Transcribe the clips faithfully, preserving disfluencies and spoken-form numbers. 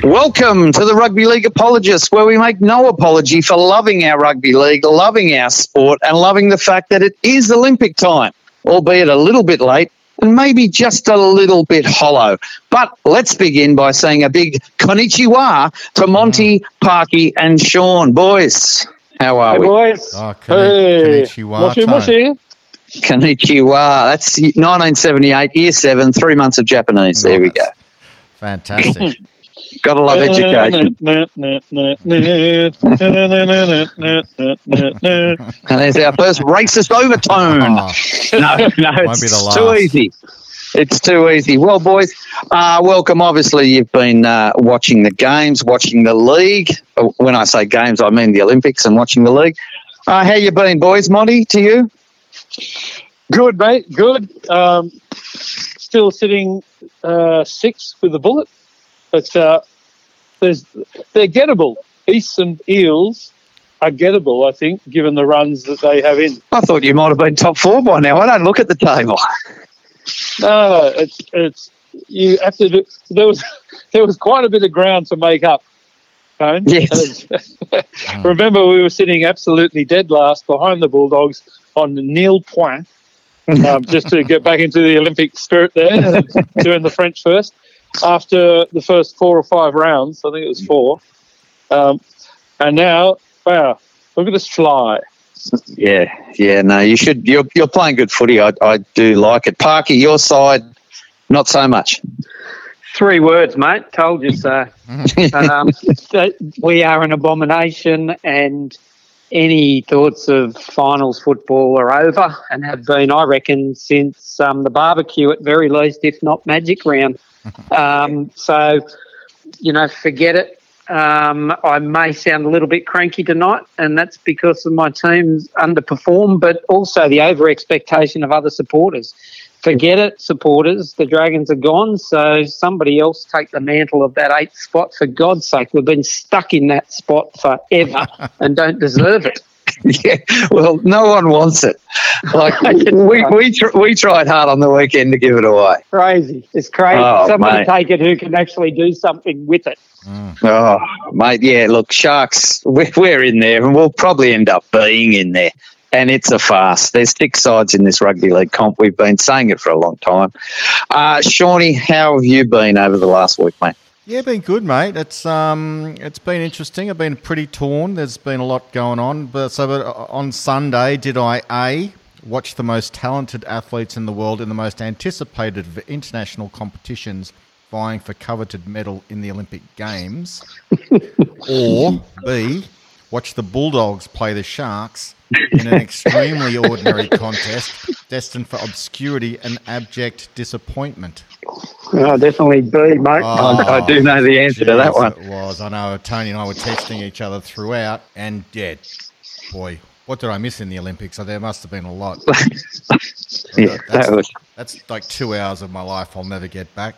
Welcome to the Rugby League Apologists, where we make no apology for loving our rugby league, loving our sport, and loving the fact that it is Olympic time, albeit a little bit late and maybe just a little bit hollow. But let's begin by saying a big konnichiwa to Monty, Parky, and Sean. Boys, how are hey we? boys. Oh, konni- Hey. konnichiwa Mushy, time. mushy. Konnichiwa. That's nineteen seventy-eight, year seven, three months of Japanese. There we go. Fantastic. Gotta love education. And there's our first racist overtone. Oh, No, no, Won't be the it's too last. easy. It's too easy. Well, boys, uh, welcome. Obviously, you've been uh, watching the games, watching the league. When I say games, I mean the Olympics and watching the league. Uh, how you been, boys? Monty, to you? Good, mate. Good. Um, still sitting uh, six with the bullet, but uh, there's they're gettable. East and Eels are gettable, I think, given the runs that they have in. I thought you might have been top four by now. I don't look at the table. No, it's it's you have to do. There was there was quite a bit of ground to make up. Tone. Yes. Remember, we were sitting absolutely dead last behind the Bulldogs on nil point. Um, just to get back into the Olympic spirit there, doing the French first. After the first four or five rounds, I think it was four. Um, and now, wow, look at us fly. Yeah, yeah. No, you should. You're you're playing good footy. I I do like it. Parky, your side, not so much. Three words, mate. Told you so. um, that we are an abomination, and any thoughts of finals football are over and have been, I reckon, since um, the barbecue at very least, if not magic round. Um, so, you know, forget it. Um, I may sound a little bit cranky tonight, and that's because of my team's underperformed, but also the over-expectation of other supporters. Forget it, supporters. The Dragons are gone, so somebody else take the mantle of that eighth spot. For God's sake, we've been stuck in that spot forever and don't deserve it. Yeah, well, no one wants it. Like we we tr- we tried hard on the weekend to give it away. Crazy. It's crazy. Oh, Somebody mate. take it who can actually do something with it. Oh, mate, yeah. Look, Sharks, we're, we're in there, and we'll probably end up being in there. And it's a farce. There's six sides in this rugby league comp. We've been saying it for a long time. Uh, Shawnee, how have you been over the last week, mate? Yeah, been good, mate. It's um, it's been interesting. I've been pretty torn. There's been a lot going on. But so, but on Sunday, did I a watch the most talented athletes in the world in the most anticipated of international competitions, vying for coveted medal in the Olympic Games, or b watch the Bulldogs play the Sharks in an extremely ordinary contest destined for obscurity and abject disappointment? Oh, definitely B, mate. Oh, I do know the answer to that jeez, one. It was. I know Tony and I were texting each other throughout, and yeah, boy, what did I miss in the Olympics? So there must have been a lot. Yeah, that's, that was. that's like two hours of my life I'll never get back.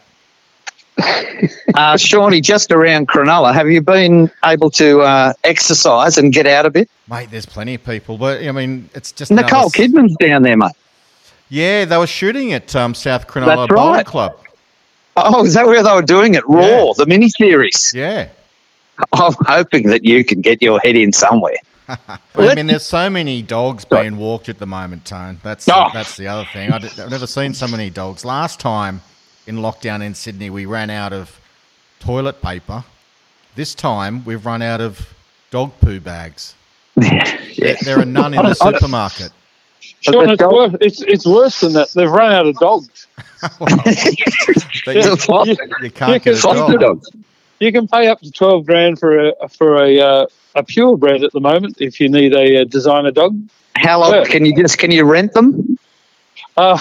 Uh, Shawnee, just around Cronulla, have you been able to uh, exercise and get out a bit? Mate, there's plenty of people, but I mean, it's just Nicole another- Kidman's down there, mate. Yeah, they were shooting at um, South Cronulla That's Bowling right. Club. Oh, is that where they were doing it? Raw, Yeah. the mini-series. Yeah. I'm hoping that you can get your head in somewhere. I mean, there's so many dogs being walked at the moment, Tone. That's Oh. that's the other thing. I d- I've never seen so many dogs. Last time in lockdown in Sydney, we ran out of toilet paper. This time, we've run out of dog poo bags. There, there are none in the supermarket. Sean, the it's, dog- worse, it's, it's worse than that. They've run out of dogs. But you, Foster you can't get a foster dog. dogs. You can pay up to twelve grand for a for a uh, a purebred at the moment if you need a, uh designer dog. How long Yeah. can you just can you rent them? Uh,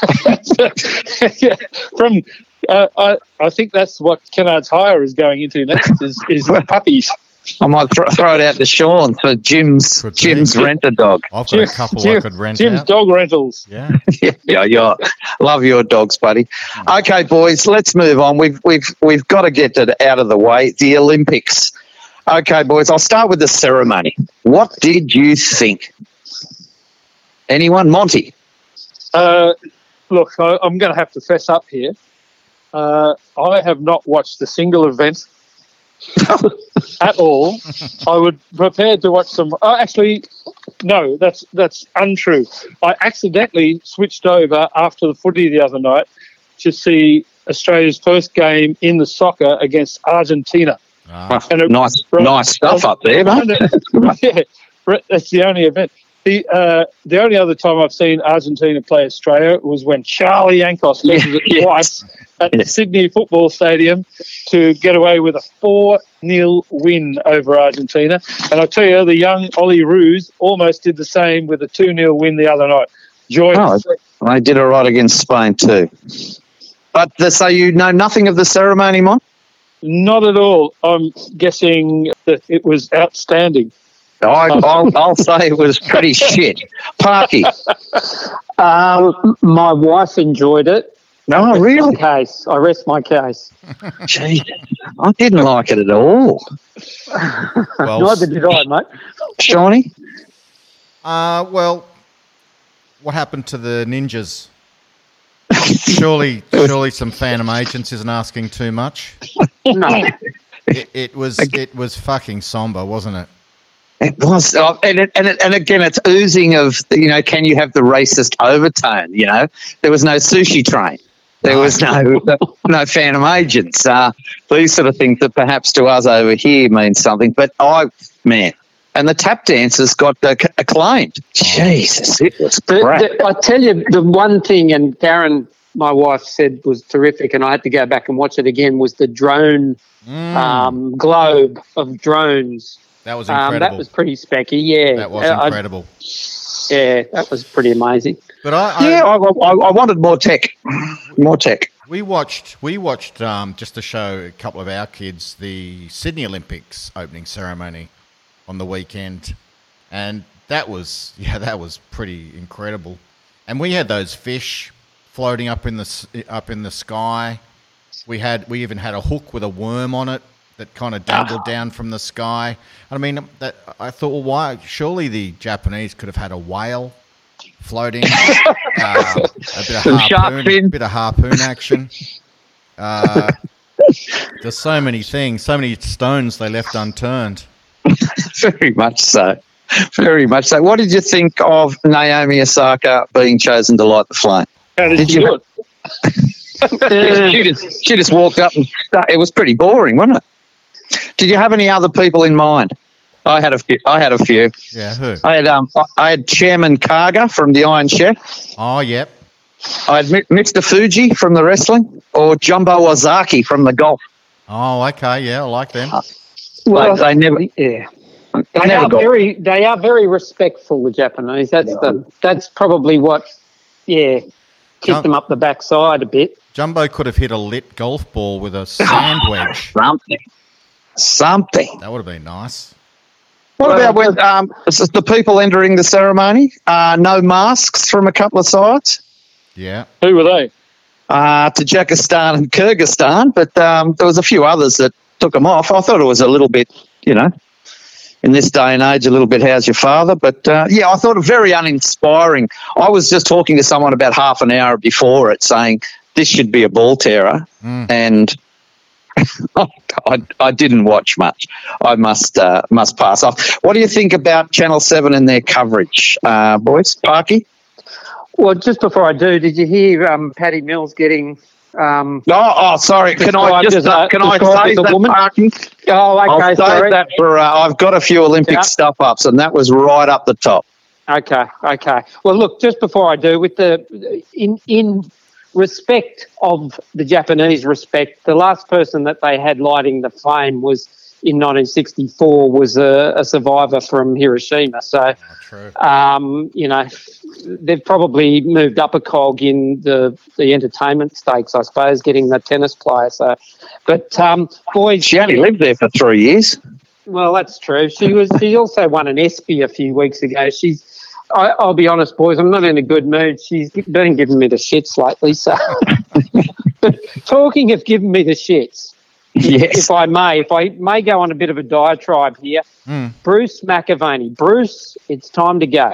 yeah, from uh, I I think that's what Kennard's Hire is going into next is, is puppies. I might throw, throw it out to Sean for Jim's Could be. Jim's rent a dog. I've got a couple I could rent Jim's out. dog rentals. Yeah. yeah, yeah, yeah. Love your dogs, buddy. Okay, boys, let's move on. We've we've we've got to get it out of the way. The Olympics. Okay, boys, I'll start with the ceremony. What did you think? Anyone? Monty? Uh, look, I, I'm going to have to fess up here. Uh, I have not watched a single event at all. I would prepared to watch some. Oh, actually, no, that's that's untrue. I accidentally switched over after the footy the other night to see Australia's first game in the soccer against Argentina. Ah, and it, nice, right, nice stuff up there, mate. Yeah, that's the only event. The uh, the only other time I've seen Argentina play Australia was when Charlie Yankos visited yes. twice at yes. Sydney Football Stadium to get away with a four nil win over Argentina. And I tell you, the young Ollie Roos almost did the same with a two nil win the other night. Joyous. Oh, they did all right against Spain too. But the, so you know nothing of the ceremony, Mon? Not at all. I'm guessing that it was outstanding. I, I'll, I'll say it was pretty shit. Parky. Um, my wife enjoyed it. No, really? My case. I rest my case. Gee, I didn't like it at all. Well, Neither did I, mate. Shawnee? Uh, well, what happened to the ninjas? Surely, surely some Phantom Agents isn't asking too much. No. It, it was, it was fucking somber, wasn't it? It was, oh, and it, and it, and again, it's oozing of, you know, can you have the racist overtone? You know, there was no sushi train, there was no no Phantom Agents. Uh, these sort of things that perhaps to us over here mean something, but I, man, and the tap dancers got uh, acclaimed. Jesus, it was The, crap. the, I tell you, the one thing, and Karen, my wife, said was terrific, and I had to go back and watch it again, was the drone Mm, um, globe of drones. that was Um, incredible. that was pretty specky, yeah. That was Uh, I- incredible. yeah, that was pretty amazing. But I, I yeah, I, I, I wanted more tech, more tech. we watched we watched um, just to show a couple of our kids the Sydney Olympics opening ceremony on the weekend, and that was yeah that was pretty incredible. And we had those fish floating up in the s- up in the sky. We had we even had a hook with a worm on it that kind of dangled down from the sky. I mean, that I thought, well, why? Surely the Japanese could have had a whale floating, uh, a bit of Some shark harpoon, fin. bit of harpoon action. Uh, there's so many things, so many stones they left unturned. Very much so. Very much so. What did you think of Naomi Osaka being chosen to light the flame? How did, Did you you- do it? she, just, she just walked up and sta- it was pretty boring, wasn't it? Did you have any other people in mind? I had a few. I had a few. Yeah, who? I had um, I had Chairman Kaga from the Iron Chef. Oh, yep. I had Mi- Mister Fuji from the wrestling, or Jumbo Ozaki from the golf. Oh, okay, yeah, I like them. Well, they, they never. yeah. They They never are got. very, they are very respectful, the Japanese. That's the, that's probably what, yeah, kicked Jump. them up the backside a bit. Jumbo could have hit a lit golf ball with a sand wedge. Something. Something. That would have been nice. What Well, about with um, s- the people entering the ceremony? Uh, no masks from a couple of sides. Yeah. Who were they? Uh, Tajikistan and Kyrgyzstan, but um, there was a few others that took them off. I thought it was a little bit, you know, in this day and age, a little bit, how's your father? But, uh, yeah, I thought it very uninspiring. I was just talking to someone about half an hour before it saying this should be a ball terror, Mm. and I, I didn't watch much. I must uh, must pass off. What do you think about Channel seven and their coverage, uh, boys? Parky? Well, just before I do, did you hear um, Paddy Mills getting... Um, Oh, oh, sorry. Can I Described just as a- can I described say as a that, woman? Parky? oh, okay, I'll save sorry. that for. Uh, I've got a few Olympic Yeah. stuff ups, and that was right up the top. Okay, okay. Well, look, just before I do, with the in in respect of the Japanese respect, the last person that they had lighting the flame was in nineteen sixty-four was a, a survivor from Hiroshima. So, Oh, true. um, you know, they've probably moved up a cog in the, the entertainment stakes, I suppose, getting the tennis player. So, but um, boys, She only lived there for three years. well, that's true. She was. She also won an ESPY a few weeks ago. She's. I, I'll be honest, boys. I'm not in a good mood. She's been giving me the shits lately. So, but talking of giving me the shits, Yes. if I may, if I may go on a bit of a diatribe here, Mm. Bruce McAvaney. Bruce, it's time to go.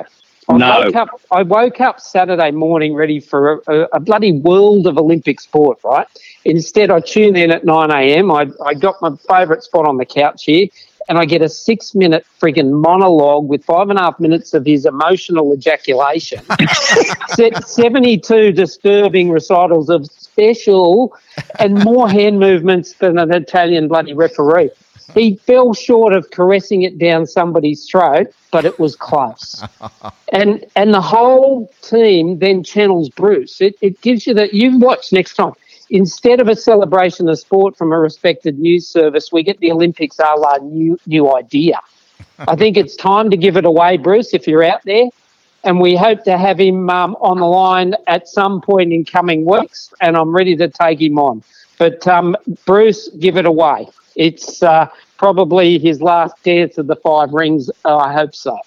I No. woke up. I woke up Saturday morning ready for a, a, a bloody world of Olympic sport. Right. Instead, I tune in at nine a.m. I I got my favourite spot on the couch here, and I get a six-minute friggin' monologue with five and a half minutes of his emotional ejaculation. Se- Seventy-two disturbing recitals of special and more hand movements than an Italian bloody referee. He fell short of caressing it down somebody's throat, but it was close. and and the whole team then channels Bruce. It, it gives you that. You watch next time. Instead of a celebration of sport from a respected news service, we get the Olympics a la new, new idea. I think it's time to give it away, Bruce, if you're out there. And we hope to have him um, on the line at some point in coming weeks, and I'm ready to take him on. But, um, Bruce, give it away. It's uh, probably his last dance of the five rings. Uh, I hope so.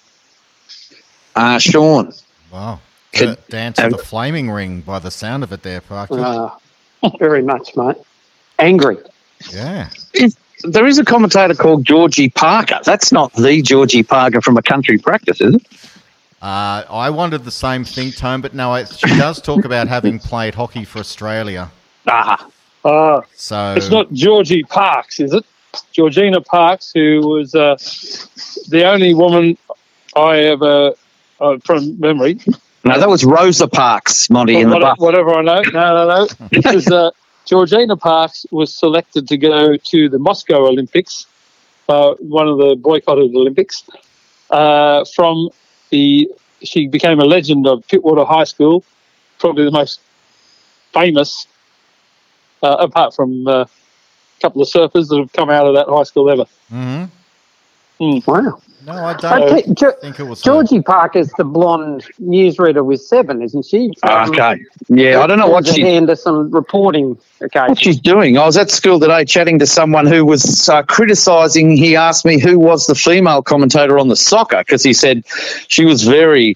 Uh, Sean. Wow. Could- The dance of the flaming ring by the sound of it there, Parker. Uh, very much, mate. Angry. Yeah. Is, there is a commentator called Georgie Parker. That's not the Georgie Parker from A Country Practice, is it? Uh, I wondered the same thing, Tone, but no, it, she does talk about having played hockey for Australia. Ah, Uh, So it's not Georgie Parks, is it? Georgina Parks, who was uh, the only woman I ever, uh, from memory. no, that was Rosa Parks, Monty, in the What- buff. whatever I know. No, no, no. Because uh, Georgina Parks was selected to go to the Moscow Olympics, uh, one of the boycotted Olympics. Uh, from the, she became a legend of Pittwater High School, probably the most famous, uh, apart from uh, a couple of surfers that have come out of that high school ever. hmm Wow. No, I I don't think Jo- think it was her. Georgie Parker's the blonde newsreader with Seven, isn't she? Um, Okay. Yeah, I don't know what turns her she, hand to some reporting. Okay. what she's doing. I was at school today chatting to someone who was uh, criticising. He asked me who was the female commentator on the soccer because he said she was very...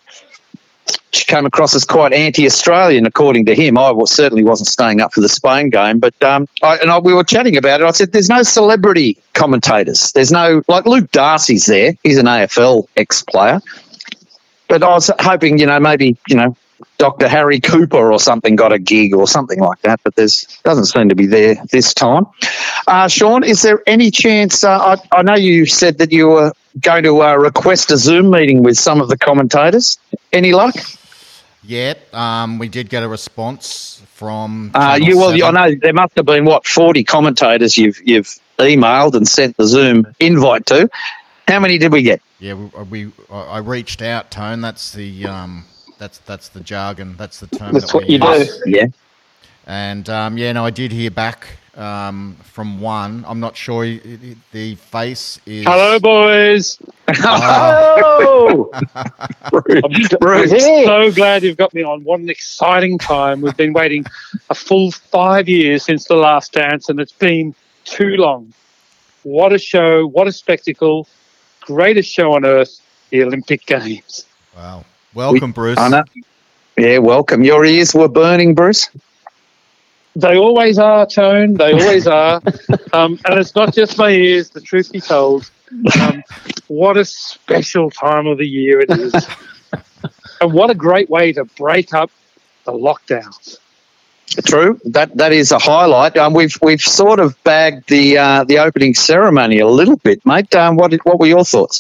She came across as quite anti-Australian, according to him. I was, certainly wasn't staying up for the Spain game, but um, I, and I, we were chatting about it. I said, "There's no celebrity commentators. There's no like Luke Darcy's there. He's an A F L ex-player, but I was hoping, you know, maybe you know, Doctor Harry Cooper or something got a gig or something like that. But there's doesn't seem to be there this time. Uh, Sean, is there any chance? Uh, I, I know you said that you were going to uh, request a Zoom meeting with some of the commentators. Any luck? Yeah, um, we did get a response from. Uh, Channel you well, I seven. know there must have been what forty commentators you've you've emailed and sent the Zoom invite to. How many did we get? Yeah, we, we I reached out, Tone. That's the um, that's that's the jargon. That's the term. That's that what we you use. do. Yeah. And um, yeah, no, I did hear back um, from one. I'm not sure. He, he- the face is. Hello, boys. Oh! Bruce. Yeah. So glad you've got me on. What an exciting time. We've been waiting a full five years since the last dance, and it's been too long. What a show. What a spectacle. Greatest show on earth, the Olympic Games. Wow. Welcome, Bruce. I know. Yeah, welcome. Your ears were burning, Bruce. They always are, Tone. They always are. Um, and it's not just my ears, the truth be told. Um, what a special time of the year it is. And what a great way to break up the lockdowns. True. That that is a highlight. Um, we've we've sort of bagged the uh, the opening ceremony a little bit, mate. Um, what did, what were your thoughts?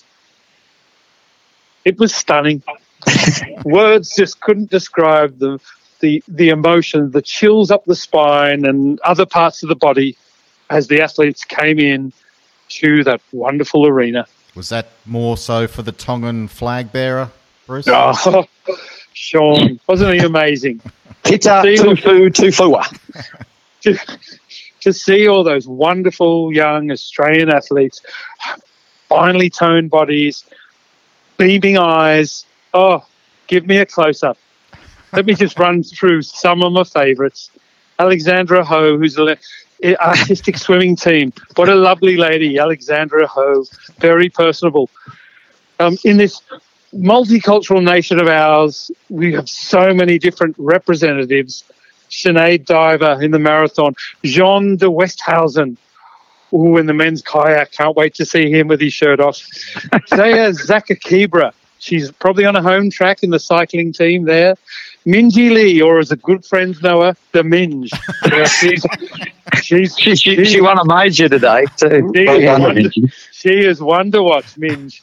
It was stunning. Words just couldn't describe the, the the emotion, the chills up the spine and other parts of the body as the athletes came in to that wonderful arena. Was that more so for the Tongan flag bearer, Bruce? Oh, Sean, wasn't he amazing? Pita See- tufu tufua. to, to see all those wonderful young Australian athletes, finely toned bodies, beaming eyes. Oh, give me a close-up. Let me just run through some of my favourites. Alexandra Ho, who's an artistic swimming team. What a lovely lady, Alexandra Ho. Very personable. Um, in this multicultural nation of ours, we have so many different representatives. Sinead Diver in the marathon. Jean de Westhausen. Ooh, in the men's kayak. Can't wait to see him with his shirt off. Zaya Zakakibra. She's probably on a home track in the cycling team there. Minji Lee, or as a good friend know her, the Minge. Yeah, she's, she's, She, she, she's- she won a major today, too. She Well is, done, one, Minji. she is one to watch, Minge.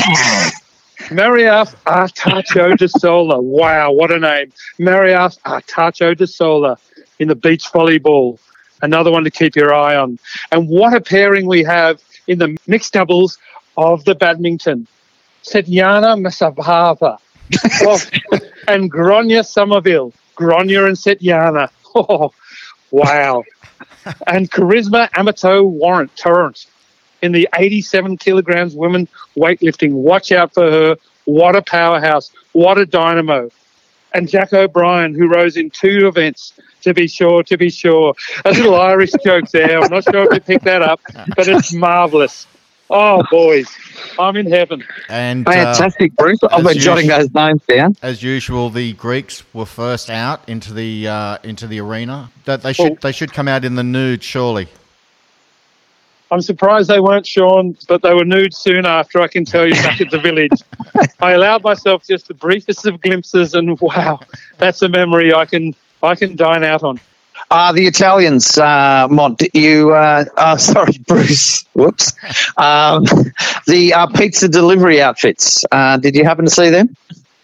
Mariaf Artacho de Sola. Wow, what a name. Mariaf Artacho de Sola in the beach volleyball. Another one to keep your eye on. And what a pairing we have in the mixed doubles of the badminton. Setyana Masabhava oh, and Gronya Somerville. Gronya and Setyana. Oh, wow. And Charisma Amato Warrant Torrent in the eighty-seven kilograms women weightlifting. Watch out for her. What a powerhouse. What a dynamo. And Jack O'Brien, who rose in two events, to be sure, to be sure. A little Irish joke there. I'm not sure if you picked that up, but it's marvellous. Oh, boys, I'm in heaven. And uh, Fantastic, Bruce. I've as been jotting usual- those names down. as usual, the Greeks were first out into the uh, into the arena. That they should Well- they should come out in the nude, surely. I'm surprised they weren't Sean, but they were nude soon after, I can tell you, back at the village. I allowed myself just the briefest of glimpses, and wow, that's a memory I can I can dine out on. Uh, the Italians, uh, Mont, you, uh, uh, sorry, Bruce, whoops. Um, the uh, pizza delivery outfits, uh, did you happen to see them?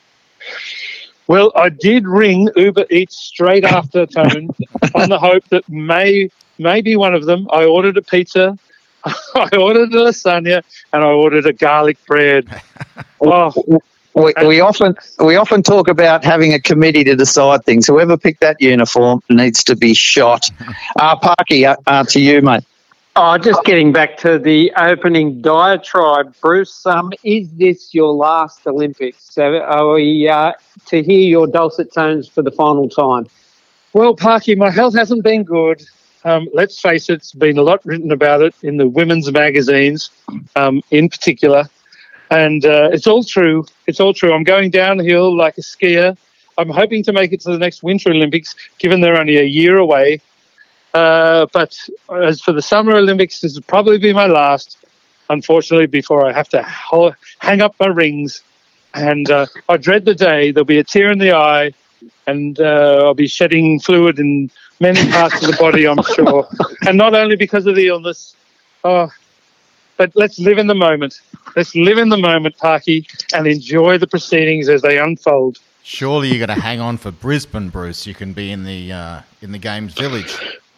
Well, I did ring Uber Eats straight after, Tone, on the hope that may maybe one of them. I ordered a pizza, I ordered a lasagna, and I ordered a garlic bread. Oh, We, we often we often talk about having a committee to decide things. Whoever picked that uniform needs to be shot. Uh, Parky, uh, uh, to you, mate. Oh, just getting back to the opening diatribe, Bruce. Um, is this your last Olympics? So are we uh, to hear your dulcet tones for the final time? well, Parky, my health hasn't been good. Um, let's face it, it's been a lot written about it in the women's magazines, um, in particular. And uh, it's all true. It's all true. I'm going downhill like a skier. I'm hoping to make it to the next Winter Olympics, given they're only a year away. Uh, but as for the Summer Olympics, this will probably be my last, unfortunately, before I have to ho- hang up my rings. And uh, I dread the day. There'll be a tear in the eye, and uh, I'll be shedding fluid in many parts of the body, I'm sure. And not only because of the illness. Oh, but let's live in the moment. Let's live in the moment, Parky, and enjoy the proceedings as they unfold. Surely you're going to hang on for Brisbane, Bruce. You can be in the uh, in the games village.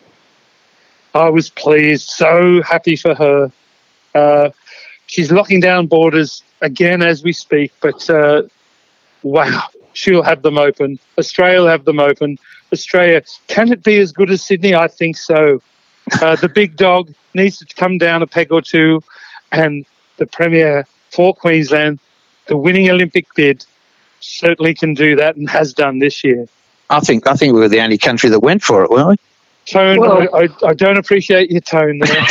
I was pleased, so happy for her. Uh, she's locking down borders again as we speak, but uh, wow, she'll have them open. Australia will have them open. Australia, can it be as good as Sydney? I think so. Uh, the big dog needs to come down a peg or two, and the Premier for Queensland, the winning Olympic bid, certainly can do that and has done this year. I think I think we were the only country that went for it, weren't we? Tone, Well- I, I, I don't appreciate your tone there.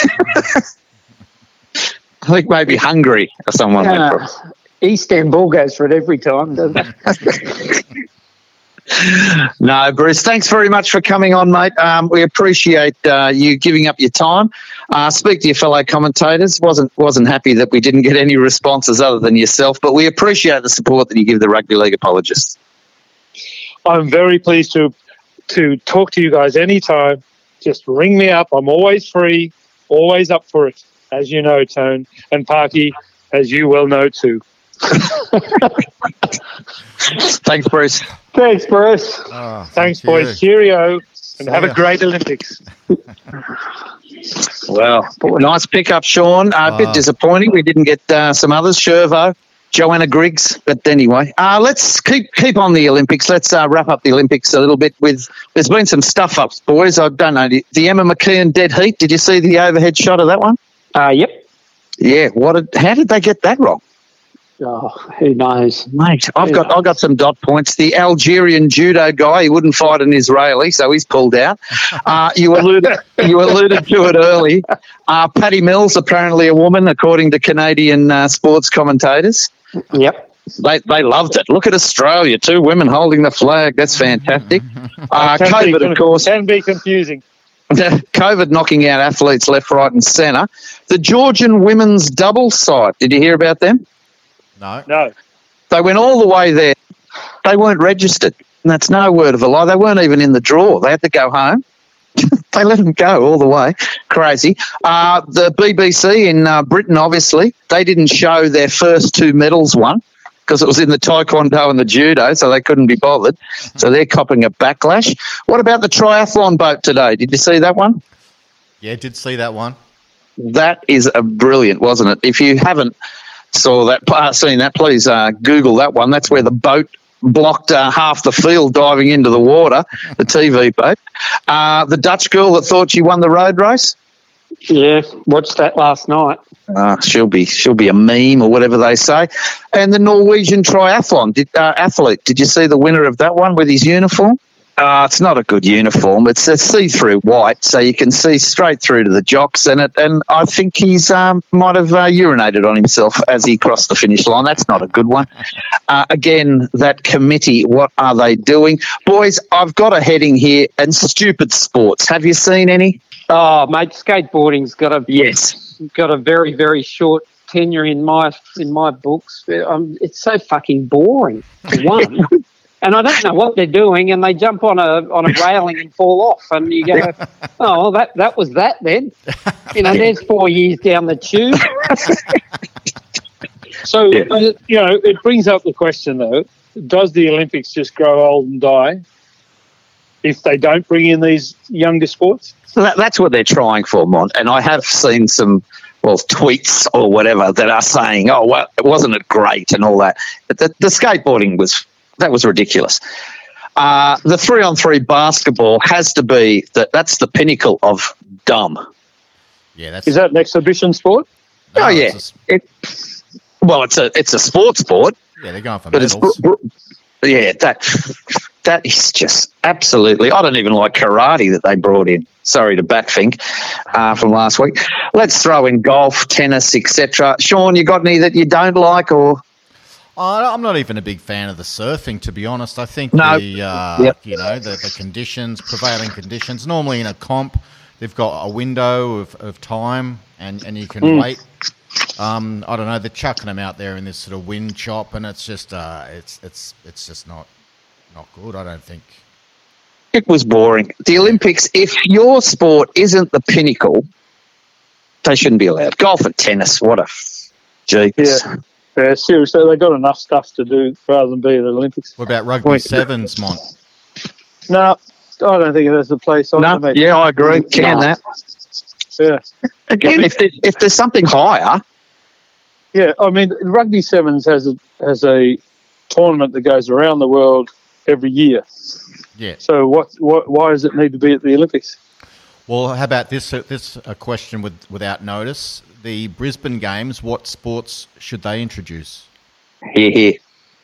I think maybe Hungary or someone went for it. Uh, Istanbul goes for it every time, doesn't it? No, Bruce, thanks very much for coming on, mate. Um, we appreciate uh, you giving up your time. Uh, speak to your fellow commentators. Wasn't wasn't happy that we didn't get any responses other than yourself, but we appreciate the support that you give the rugby league apologists. I'm very pleased to to talk to you guys anytime. Just ring me up. I'm always free, always up for it, as you know, Tone, and Parky, as you well know too. Thanks, Bruce. Thanks, Bruce. Oh, Thanks, thank boys. you. Cheerio, and have ya. a great Olympics. Well, nice pickup, Sean. Uh, a bit Ah. disappointing. We didn't get uh, some others, Shervo, Joanna Griggs. But anyway, uh, let's keep keep on the Olympics. Let's uh, wrap up the Olympics a little bit with. There's been some stuff ups, boys. I don't know the, the Emma McKeon dead heat. Did you see the overhead shot of that one? Uh, yep. Yeah. What? Did, how did they get that wrong? Oh, who knows? Mate, I've got I've got some dot points. The Algerian judo guy, he wouldn't fight an Israeli, so he's pulled out. Uh, you alluded you alluded to it early. Uh, Patty Mills, apparently a woman, according to Canadian uh, sports commentators. Yep. They they loved it. Look at Australia, two women holding the flag. That's fantastic. Uh, Can be- COVID, of course. can be confusing. COVID knocking out athletes left, right, and centre. The Georgian women's doubles side. Did you hear about them? No. No, They went all the way there. They weren't registered. And that's no word of a lie. They weren't even in the draw. They had to go home. They let them go all the way. Crazy. Uh, the B B C in uh, Britain, obviously, they didn't show their first two medals won because it was in the taekwondo and the judo, so they couldn't be bothered. So they're copping a backlash. What about the triathlon boat today? Did you see that one? Yeah, did see that one. That is a brilliant, wasn't it? If you haven't saw that, uh, seen that, please uh, Google that one. That's where the boat blocked uh, half the field diving into the water, the T V boat. Uh, the Dutch girl that thought she won the road race. Yeah, watched that last night. Uh, she'll be she'll be a meme or whatever they say. And the Norwegian triathlon did, uh, athlete. Did you see the winner of that one with his uniform? Uh, it's not a good uniform. It's a see-through white, so you can see straight through to the jocks in it. And I think he's um, might have uh, urinated on himself as he crossed the finish line. That's not a good one. Uh, again, that committee, what are they doing? Boys, I've got a heading here, and stupid sports. Have you seen any? Oh, mate, skateboarding's got a Yes. got a very very short tenure in my in my books. Um, it's so fucking boring. For one. And I don't know what they're doing, and they jump on a on a railing and fall off, and you go, "Oh, well, that that was that then." You know, there's four years down the tube. So, uh, you know, it brings up the question, though, does the Olympics just grow old and die if they don't bring in these younger sports? So that, that's what they're trying for, Mont. And I have seen some, well, tweets or whatever that are saying, oh, well, wasn't it great and all that. But the, the skateboarding was... That was ridiculous. Uh, the three-on-three basketball has to be that. That's the pinnacle of dumb. Yeah, that's Is that an exhibition sport? no, oh yeah, it's a- it, well, it's a it's a sport sport, yeah, they're going for but it's medals. br- br- yeah that that is just absolutely. I don't even like karate that they brought in. Sorry to backthink uh, from last week. Let's throw in golf, tennis, et cetera. Sean, you got any that you don't like or? Oh, I'm not even a big fan of the surfing, to be honest. I think No. the uh, Yep. you know the, the conditions, prevailing conditions. Normally in a comp, they've got a window of, of time, and, and you can Mm. wait. Um, I don't know. They're chucking them out there in this sort of wind chop, and it's just uh, it's it's it's just not not good. I don't think. It was boring. The Olympics, if your sport isn't the pinnacle, they shouldn't be allowed. Golf and tennis, what a jeepers. Yeah. Yeah, seriously, they've got enough stuff to do rather than be at the Olympics. What about rugby Wait. sevens, Mont? No, I don't think there's a place on No, it, mate. yeah, I agree. Can No. that. Yeah. Again, if, there, if there's something higher, Yeah, I mean, Rugby Sevens has a, has a tournament that goes around the world every year. Yeah. So what, what, why does it need to be at the Olympics? Well, how about this? Uh, this a question with without notice. The Brisbane Games. What sports should they introduce? here, here.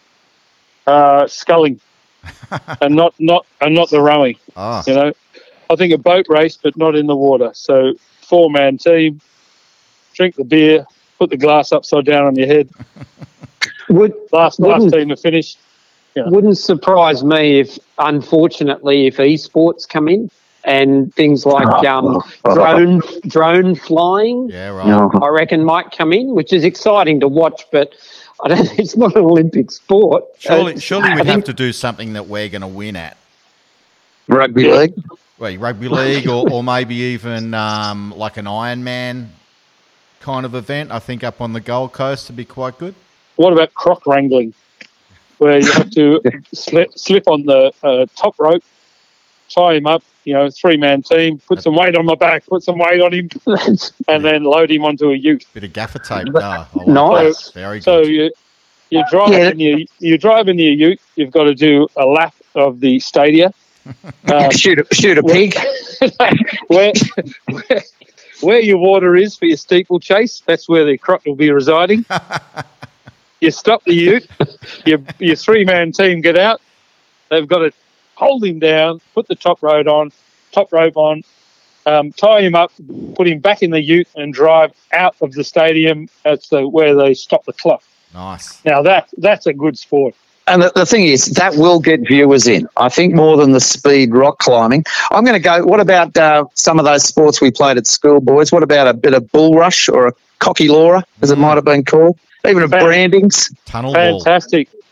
Uh, sculling, and not, not and not the rowing. Ah, You know, I think a boat race, but not in the water. So four man team, drink the beer, put the glass upside down on your head. Would Last last Wouldn't- team to finish. wouldn't surprise me if, unfortunately, if esports come in and things like um, drone drone flying. yeah, right. No. I reckon might come in, which is exciting to watch, but I don't. It's not an Olympic sport. Surely, Uh, surely I we'd think- have to do something that we're going to win at. Rugby Yeah. league. Well, rugby league, or, or maybe even um, like an Ironman kind of event. I think up on the Gold Coast would be quite good. What about croc wrangling, where you have to slip, slip on the uh, top rope, tie him up, you know, three-man team, put some weight on my back, put some weight on him, and then load him onto a ute. Bit of gaffer tape. Ah, I like Nice. that. Very So good. you you drive Yeah. in your you drive in your ute. You've got to do a lap of the stadia. Um, shoot, a, shoot a pig. where, where where your water is for your steeplechase, that's where the croc will be residing. You stop the ute, your, your three-man team get out. They've got to hold him down, put the top rope on, top rope on, um, tie him up, put him back in the ute, and drive out of the stadium. That's the, where they stop the clock. Nice. Now that that's a good sport. And the, the thing is, that will get viewers in. I think more than the speed rock climbing. I'm going to go, what about uh, some of those sports we played at school, boys? What about a bit of bull rush or a cocky Laura, as it might have been called? Even a Fan- brandings? Tunnel ball. Fantastic,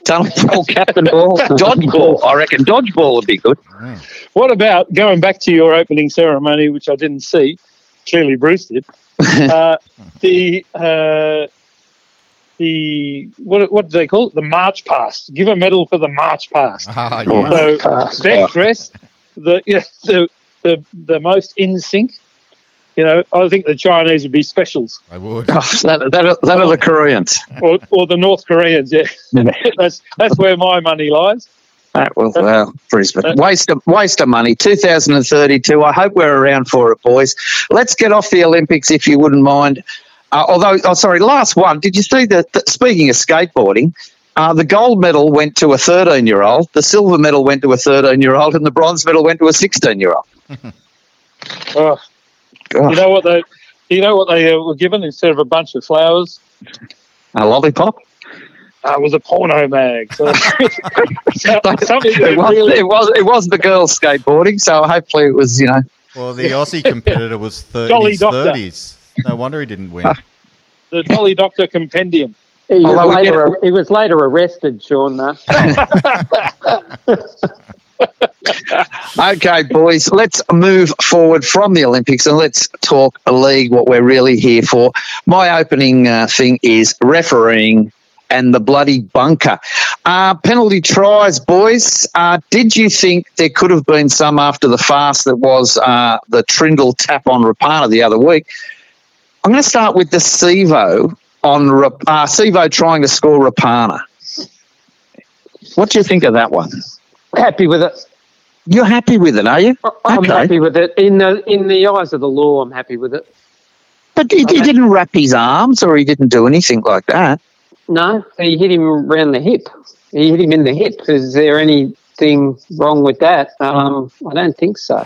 Tunnel ball, captain ball, dodgeball. I reckon dodgeball would be good. What about going back to your opening ceremony, which I didn't see? Clearly, Bruce did. uh, the uh, the what what do they call it? The march past. Give a medal for the march past. Ah, yeah. So best dressed, the yeah, the the the most in sync. You know, I think the Chinese would be specials, I would. Oh, that, that, that are the Koreans. or or the North Koreans. Yeah, that's that's where my money lies. That will, well, Brisbane. Waste of, waste of money. two thousand thirty-two. I hope we're around for it, boys. Let's get off the Olympics, if you wouldn't mind. Uh, although, oh, sorry, last one. Did you see that, that speaking of skateboarding, uh, the gold medal went to a thirteen-year-old, the silver medal went to a thirteen-year-old, and the bronze medal went to a sixteen-year-old. Oh, you know what they, you know what they uh, were given instead of a bunch of flowers? A lollipop? Uh, it was a porno mag. So, something It was, really, it was it was the girls skateboarding, so hopefully it was, you know. Well, the Aussie competitor was thir- in Jolly his Doctor. thirties. No wonder he didn't win. the Dolly Doctor Compendium. He was, Although we later, get- he was later arrested, Sean, though. Okay, boys, let's move forward from the Olympics and let's talk a league, what we're really here for. My opening uh, thing is refereeing and the bloody bunker. Uh, penalty tries, boys. Uh, did you think there could have been some after the farce that was uh, the Trindle tap on Rapana the other week? I'm going to start with the Sevo on Rap- uh, Sevo trying to score Rapana. What do you think of that one? Happy with it. You're happy with it, are you? I'm Okay. happy with it. In the in the eyes of the law, I'm happy with it. But he, he didn't wrap his arms or he didn't do anything like that. No, he hit him around the hip. He hit him in the hip. Is there anything wrong with that? Um, I don't think so.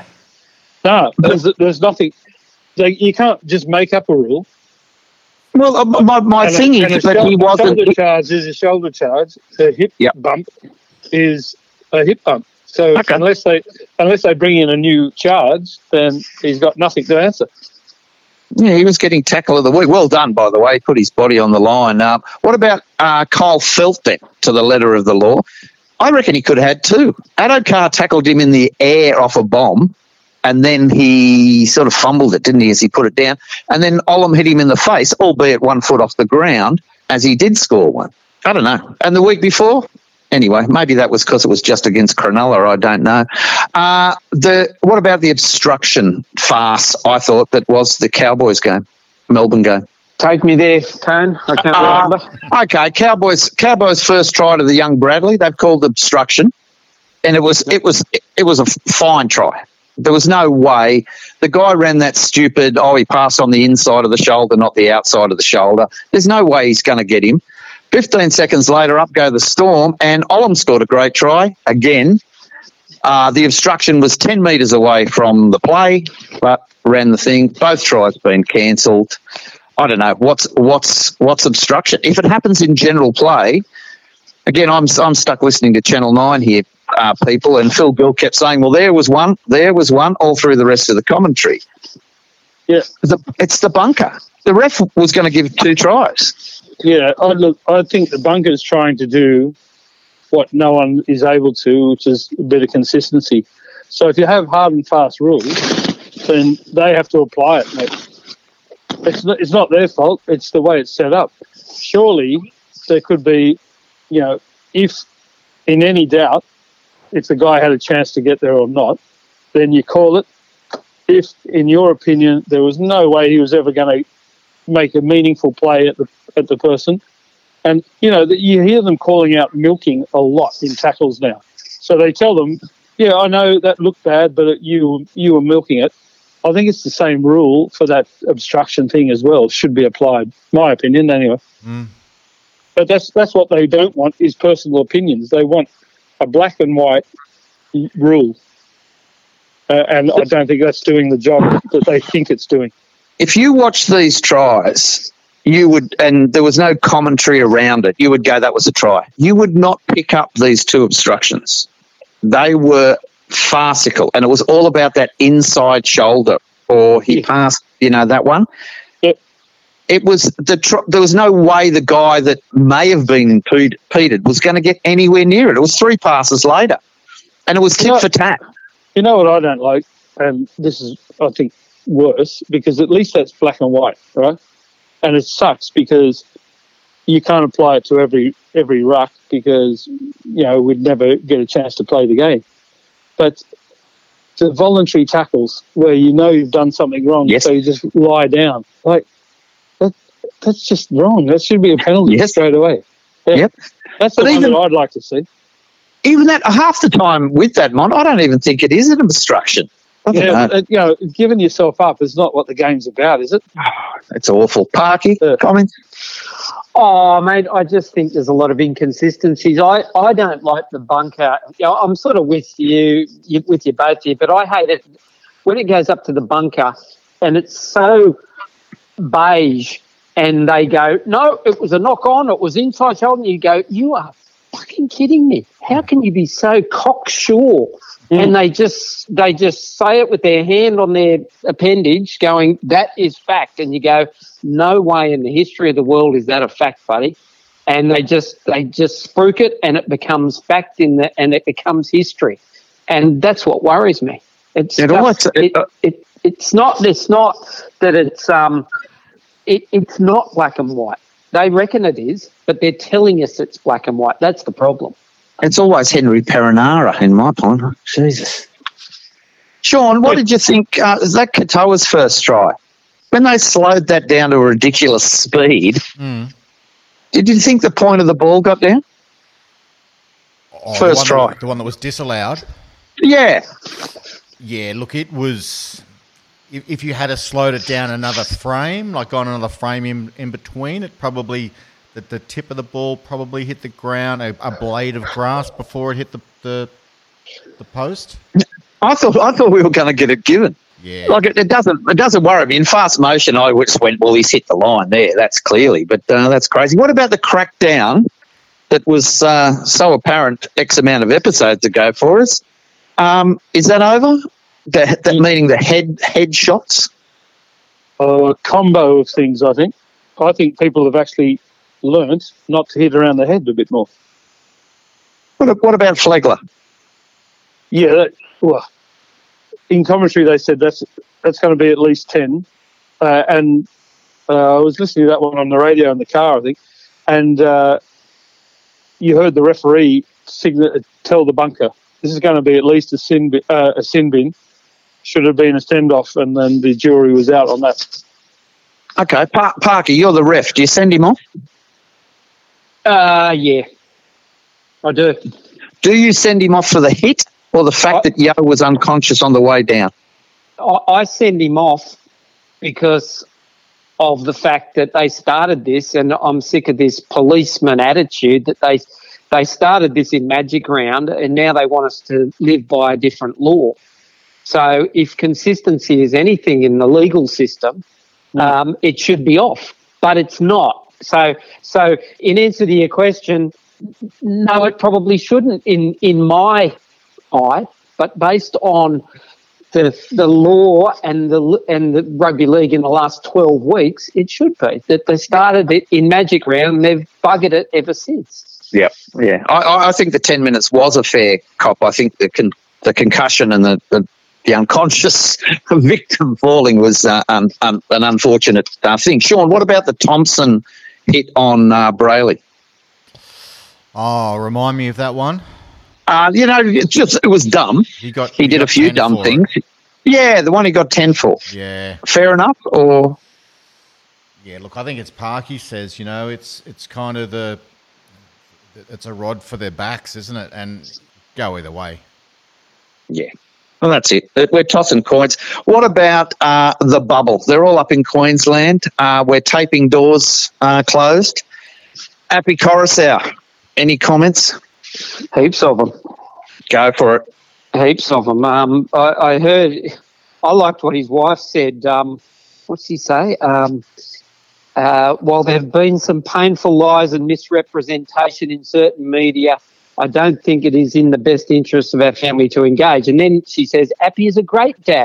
No, there's, there's nothing. Like, you can't just make up a rule. Well, uh, my, my And a- thing and a is that shou- he wasn't. Shoulder charge is a shoulder charge. The hip Yep. bump is a hip bump. So Okay. unless they unless they bring in a new charge, then he's got nothing to answer. Yeah, he was getting tackle of the week. Well done, by the way. He put his body on the line. Um, what about uh, Kyle Felt then, to the letter of the law? I reckon he could have had two. Adokar tackled him in the air off a bomb, and then he sort of fumbled it, didn't he, as he put it down? And then Olam hit him in the face, albeit one foot off the ground, as he did score one. I don't know. And the week before? Anyway, maybe that was because it was just against Cronulla. I don't know. Uh, the what about the obstruction farce, I thought, that was the Cowboys game, Melbourne game? Take me there, Tone. I can't Uh, remember. okay, Cowboys Cowboys first try to the young Bradley, they've called obstruction, and it was it was it was a fine try. There was no way. The guy ran that stupid, oh, he passed on the inside of the shoulder, not the outside of the shoulder. There's no way he's going to get him. fifteen seconds later, up go the Storm, and Olam scored a great try again. Uh, the obstruction was ten metres away from the play, but ran the thing. Both tries been cancelled. I don't know what's what's what's obstruction. If it happens in general play, again, I'm I'm stuck listening to Channel Nine here, uh, people, and Phil Gill kept saying, "Well, there was one, there was one," all through the rest of the commentary. Yeah. The, it's the bunker. The ref was going to give two tries. Yeah, I look. I think the bunker's trying to do what no one is able to, which is a bit of consistency. So if you have hard and fast rules, then they have to apply it, mate. It's not, it's not their fault. It's the way it's set up. Surely there could be, you know, if in any doubt, if the guy had a chance to get there or not, then you call it. If, in your opinion, there was no way he was ever going to make a meaningful play at the at the person, and you know that you hear them calling out milking a lot in tackles now. So they tell them, "Yeah, I know that looked bad, but you you were milking it." I think it's the same rule for that obstruction thing as well. It should be applied, my opinion, anyway. Mm. But that's that's what they don't want is personal opinions. They want a black and white rule, uh, and I don't think that's doing the job that they think it's doing. If you watch these tries, you would, and there was no commentary around it, you would go, that was a try. You would not pick up these two obstructions. They were farcical, and it was all about that inside shoulder, or he Yeah. passed, you know, that one. Yep. it was the tr- there was no way the guy that may have been impeded was going to get anywhere near it. It was three passes later, and it was tit You know- for tat. You know what I don't like, and this is, I think, worse, because at least that's black and white, right? And it sucks because you can't apply it to every every ruck because, you know, we'd never get a chance to play the game. But the voluntary tackles where you know you've done something wrong, Yes. so you just lie down, like, that, that's just wrong. That should be a penalty Yes. straight away. Yeah. Yep. That's the But one even- that I'd like to see. Even that half the time with that, Mon, I don't even think it is an obstruction. I don't Yeah, know. but, you know, giving yourself up is not what the game's about, is it? It's awful. Parky, Yeah. comments? Oh, mate, I just think there's a lot of inconsistencies. I, I don't like the bunker. You know, I'm sort of with you, you, with you both here, but I hate it when it goes up to the bunker and it's so beige and they go, no, it was a knock on, it was inside shoulder. And you go, you are fucking kidding me. How can you be so cocksure? Mm. And they just they just say it with their hand on their appendage going, that is fact. And you go, no way in the history of the world is that a fact, buddy. And they just they just spruik it and it becomes fact in the and it becomes history. And that's what worries me. It's It just, always- it, it, it's not it's not that it's um it, it's not black and white. They reckon it is, but they're telling us it's black and white. That's the problem. It's always Henry Perinara in my point. Jesus. Sean, what did you think? Uh, is that Katoa's first try? When they slowed that down to a ridiculous speed, Mm. did you think the point of the ball got down? Oh, First the one try. That, the one that was disallowed. Yeah. Yeah, look, it was. If, if you had to slowed it down another frame, like gone another frame in, in between, it probably the, the tip of the ball probably hit the ground, a, a blade of grass before it hit the the, the post. I thought I thought we were going to get it given. Yeah, Like it, it doesn't it doesn't worry me. In fast motion, I just went, well, he's hit the line there. That's clearly, but uh, that's crazy. What about the crackdown that was uh, so apparent X amount of episodes ago for us? Um, is that over? The, that meaning the head head shots? A combo of things, I think. I think people have actually learnt not to hit around the head a bit more. What, what about Flegler? Yeah, that, well, in commentary they said that's that's going to be at least ten, uh, and uh, I was listening to that one on the radio in the car, I think, and uh, you heard the referee signal, tell the bunker, this is going to be at least a sin, bi- uh, a sin bin. Should have been a send-off, and then the jury was out on that. Okay, pa- Parker, you're the ref. Do you send him off? Uh, yeah, I do. Do you send him off for the hit or the fact I- that Yo was unconscious on the way down? I, I send him off because of the fact that they started this, and I'm sick of this policeman attitude that they they started this in Magic Round, and now they want us to live by a different law. So if consistency is anything in the legal system, um, it should be off, but it's not. So, so in answer to your question, no, it probably shouldn't in, in my eye, but based on the the law and the and the rugby league in the last twelve weeks, it should be. That they started it in Magic Round and they've buggered it ever since. Yeah, yeah. I- I, I think the ten minutes was a fair cop. I think the con- the concussion and the, the, the unconscious victim falling was uh, un- un- an unfortunate uh, thing. Sean, what about the Thompson hit on uh, Brayley? Oh, remind me of that one. Uh, you know, it just it was dumb. He got. He did got a few ten dumb for things. it. Yeah, the one he got ten for. Yeah, Fair enough, or yeah. Look, I think it's Parky says. You know, it's it's kind of the. It's a rod for their backs, isn't it? And go either way. yeah. Well, that's it. We're tossing coins. What about uh, the bubble? They're all up in Queensland. Uh, we're taping doors uh, closed. Appy Coruscant, any comments? Heaps of them. Go for it. Heaps of them. Um, I, I heard, I liked what his wife said. Um, what's he say? Um, uh, while there have been some painful lies and misrepresentation in certain media, I don't think it is in the best interest of our family to engage. And then she says, Appy is a great dad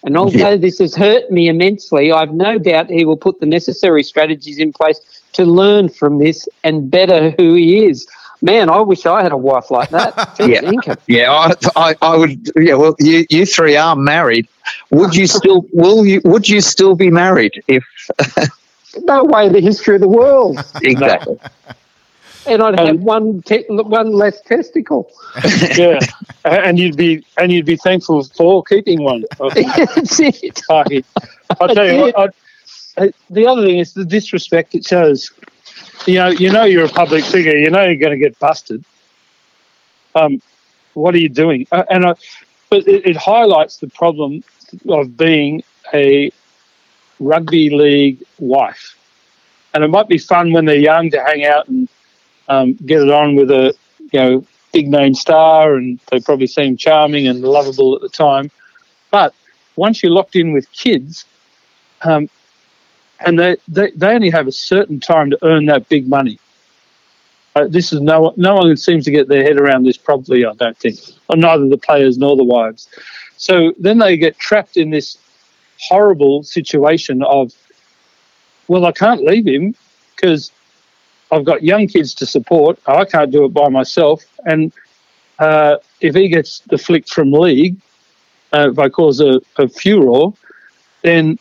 And although Yeah. this has hurt me immensely, I've no doubt he will put the necessary strategies in place to learn from this and better who he is. Man, I wish I had a wife like that. Yeah. Income. Yeah, I, I, I would. Yeah, well, you, you three are married. Would you still? Will you? Would you still be married if? No way in the history of the world. Exactly. And I'd have one te- one less testicle. Yeah, and you'd be and you'd be thankful for keeping one. That's it. I tell you what, I, I, the other thing is the disrespect it shows. You know, you know you're a public figure. You know you're going to get busted. Um, what are you doing? Uh, and I, but it, it highlights the problem of being a rugby league wife. And it might be fun when they're young to hang out and um, get it on with a you know big name star, and they probably seem charming and lovable at the time. But once you're locked in with kids, um, and they, they, they only have a certain time to earn that big money. Uh, this is no no one seems to get their head around this properly, I don't think, or neither the players nor the wives. So then they get trapped in this horrible situation of, well, I can't leave him because I've got young kids to support. I can't do it by myself. And uh, if he gets the flick from league, uh, if I cause a, a furor, then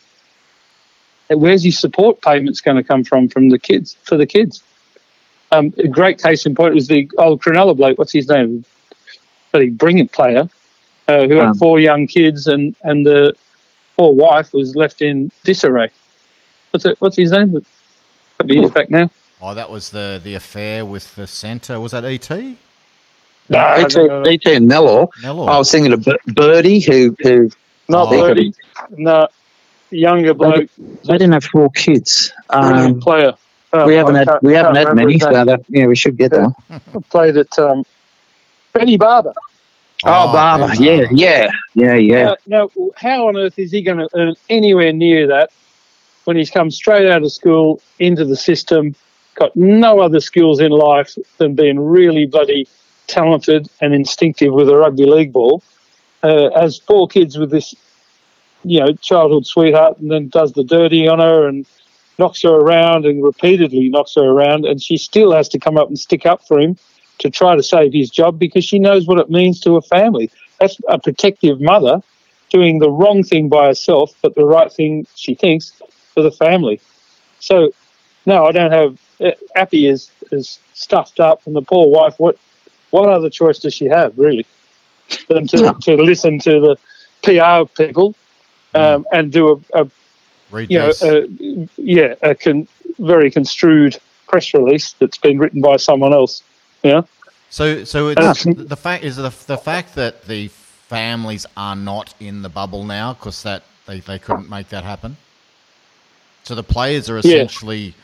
where's his support payments going to come from from the kids for the kids? Um, a great case in point was the old Cronulla bloke. What's his name? Pretty brilliant player uh, who had Um, four young kids, and, and the poor wife was left in disarray. What's it? What's his name? Couple of years back now. Oh, that was the, the affair with the centre. Was that E T? No, E T, E T and Mellor. Mellor. I was thinking of Bir- Birdie, who who not Oh. Birdie. No, younger bloke, they didn't have four kids. brilliant Um, player. Um, we haven't I had can't- we haven't can't had remember many, his so name. that, yeah, we should get Yeah. that. Played at um, Benny Barber. Oh, Barber, Ben yeah, yeah, yeah, yeah. Now, now, how on earth is he going to earn anywhere near that when he's come straight out of school into the system, got no other skills in life than being really bloody talented and instinctive with a rugby league ball? Uh, has four kids with this, you know, childhood sweetheart, and then does the dirty on her and knocks her around and repeatedly knocks her around, and she still has to come up and stick up for him to try to save his job because she knows what it means to a family. That's a protective mother doing the wrong thing by herself, but the right thing, she thinks, for the family. So, no, I don't have... Uh, Appy is, is stuffed up, and the poor wife, what what other choice does she have, really, than to, to listen to the P R people um, and do a, a Read you know, this. uh, yeah, a con- very construed press release that's been written by someone else. Yeah. So, so it's, Ah. the fact is the the fact that the families are not in the bubble now because that they, they couldn't make that happen. So the players are Yeah. essentially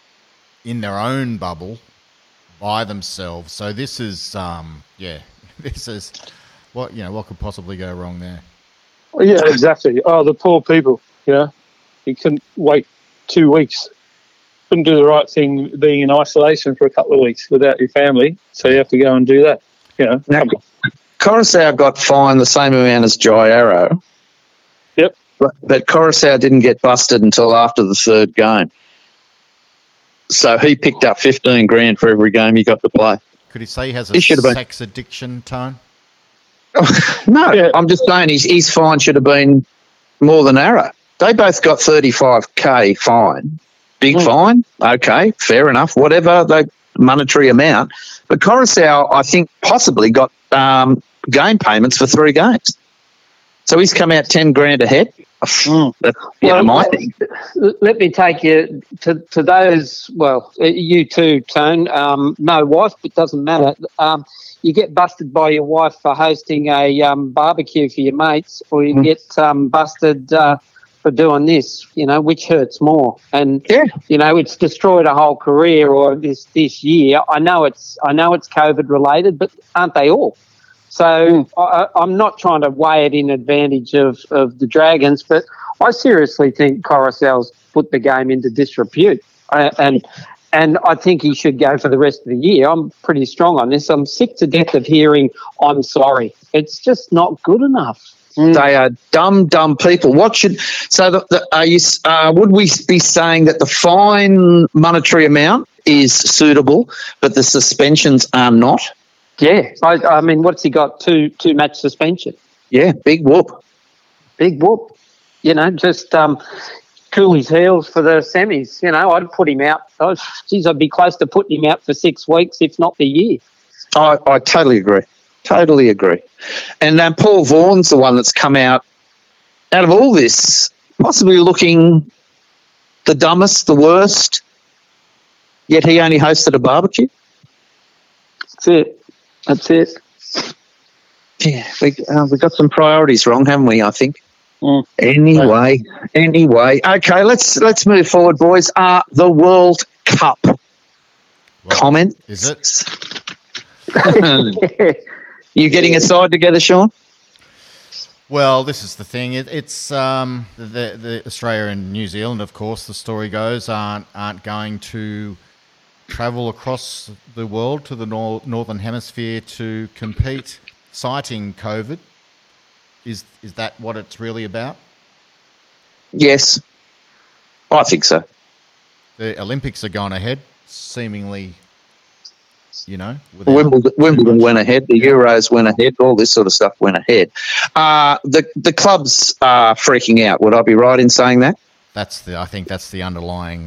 in their own bubble by themselves. So this is, um, yeah, this is what you know. What could possibly go wrong there? Well, yeah, exactly. Oh, the poor people. You know, you couldn't wait two weeks. Couldn't do the right thing being in isolation for a couple of weeks without your family. So you have to go and do that. You know. Now, come on. Coruscant got fined the same amount as Jai Arrow. Yep. But, but Coruscant didn't get busted until after the third game. So he picked up fifteen grand for every game he got to play. Could he say he has a He should have been- sex addiction, Tone? No, Yeah. I'm just saying his, his fine should have been more than Arrow. They both got thirty-five K fine. Big Mm. fine, okay, fair enough, whatever the monetary amount. But Coruscant, I think, possibly got um, game payments for three games. So he's come out ten grand ahead. Mm. That's, you know, Well, my thing. Let me take you to, to those, well, you too, Tone. Um, no wife, it doesn't matter. Um, you get busted by your wife for hosting a um, barbecue for your mates, or you Mm. get um, busted uh, for doing this, you know, which hurts more? And, Yeah. you know, it's destroyed a whole career or this, this year. I know it's I know it's COVID related, but aren't they all? So I, I'm not trying to weigh it in advantage of, of the Dragons, but I seriously think Coruscant's put the game into disrepute. Uh, and and I think he should go for the rest of the year. I'm pretty strong on this. I'm sick to death of hearing, I'm sorry. It's just not good enough. Mm. They are dumb, dumb people. What should so? The, the, are you, uh, would we be saying that the fine monetary amount is suitable, but the suspensions are not? Yeah, I, I mean, what's he got? Two two match suspension. Yeah, big whoop. Big whoop. You know, just um, cool his heels for the semis. You know, I'd put him out. Oh, geez, I'd be close to putting him out for six weeks, if not the year. I, I totally agree. Totally agree. And uh, Paul Vaughan's the one that's come out, out of all this, possibly looking the dumbest, the worst, yet he only hosted a barbecue. That's it. That's it. Yeah, we, uh, we got some priorities wrong, haven't we, I think? Mm. Anyway, anyway. Okay, let's let's move forward, boys. Uh, the World Cup. Well, Comment? Is it? You getting a side together, Sean? Well, this is the thing. It, it's um, the, the Australia and New Zealand, of course, the story goes, aren't aren't going to travel across the world to the nor- northern hemisphere to compete, citing COVID. Is is that what it's really about? Yes, I think so. The Olympics are going ahead, seemingly, you know. without Wimbledon, Wimbledon much. went ahead. The Euros went ahead. All this sort of stuff went ahead. Uh, the the clubs are freaking out. Would I be right in saying that? That's the. I think that's the underlying,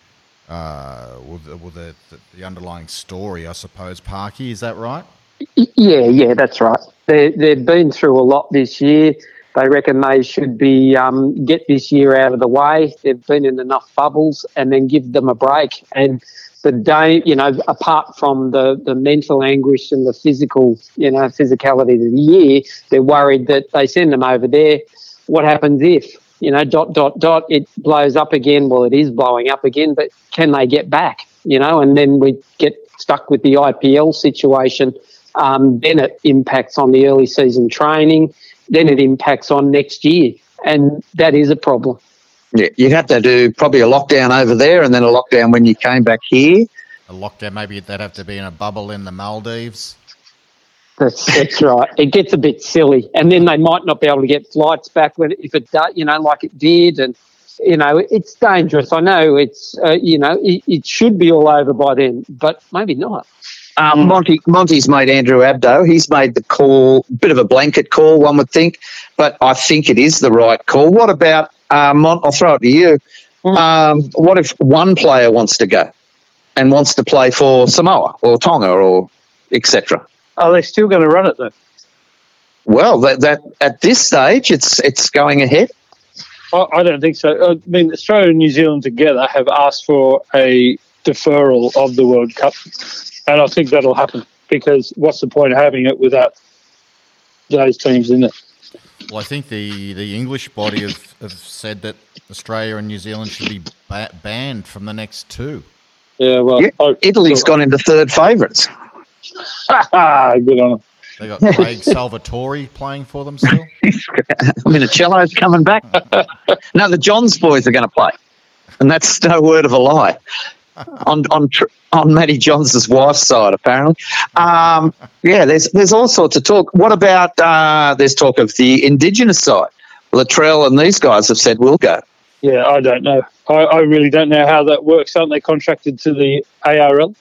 uh, well, the, well, the, the the underlying story, I suppose. Parky, is that right? Yeah, yeah, that's right. They, they've been through a lot this year. They reckon they should be um, get this year out of the way. They've been in enough bubbles, and then give them a break. And the day, you know, apart from the, the mental anguish and the physical, you know, physicality of the year, they're worried that they send them over there. What happens if, you know, dot, dot, dot, it blows up again? Well, it is blowing up again, but can they get back, you know? And then we get stuck with the I P L situation. Um, then it impacts on the early season training. Then it impacts on next year. And that is a problem. Yeah, you'd have to do probably a lockdown over there and then a lockdown when you came back here. A lockdown, maybe they'd have to be in a bubble in the Maldives. That's that's right. It gets a bit silly, and then they might not be able to get flights back when if it does, you know, like it did, and you know, it's dangerous. I know it's uh, you know it, it should be all over by then, but maybe not. Um, Monty Monty's mate Andrew Abdo. He's made the call, bit of a blanket call, one would think, but I think it is the right call. What about uh, Mont? I'll throw it to you. Um, what if one player wants to go and wants to play for Samoa or Tonga or et cetera? Are they still going to run it then? Well, that, that at this stage, it's it's going ahead. I, I don't think so. I mean, Australia and New Zealand together have asked for a deferral of the World Cup, and I think that'll happen because what's the point of having it without those teams in it? Well, I think the, the English body have, have said that Australia and New Zealand should be ba- banned from the next two. Yeah, well, Yeah, I, Italy's gone into third favourites. good on them. They got Craig Salvatore playing for them still. Minicello's coming back. No, the Johns boys are going to play, and that's no word of a lie. on on tr- on Matty Johns' wife's side, apparently. Um, yeah, there's there's all sorts of talk. What about uh, there's talk of the Indigenous side? Latrell and these guys have said we'll go. Yeah, I don't know. I, I really don't know how that works. Aren't they contracted to the A R L?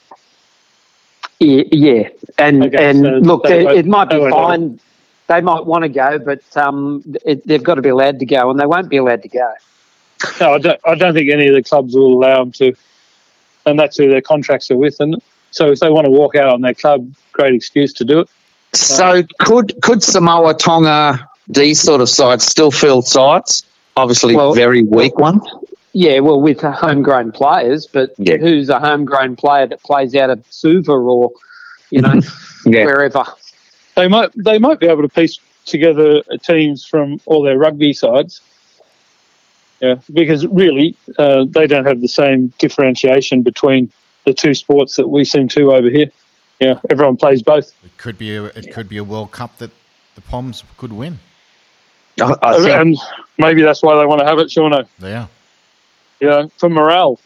Yeah, yeah. and Okay, and so look, they they, won't- it might they be won't fine. They might want to go, but um, it, they've got to be allowed to go, and they won't be allowed to go. No, I don't. I don't think any of the clubs will allow them to, and that's who their contracts are with. And so, if they want to walk out on their club, great excuse to do it. So could could Samoa, Tonga, these sort of sides still field sides? Obviously, Well- very weak ones. Yeah, well, with homegrown players, but Yeah. who's a homegrown player that plays out of Suva or, you know, Yeah. wherever? They might. They might be able to piece together teams from all their rugby sides. Yeah, because really, uh, they don't have the same differentiation between the two sports that we seem to over here. Yeah, everyone plays both. It could be a, it could be a World Cup that the Poms could win. I, I think And maybe that's why they want to have it, Sean. Yeah. You know, for morale.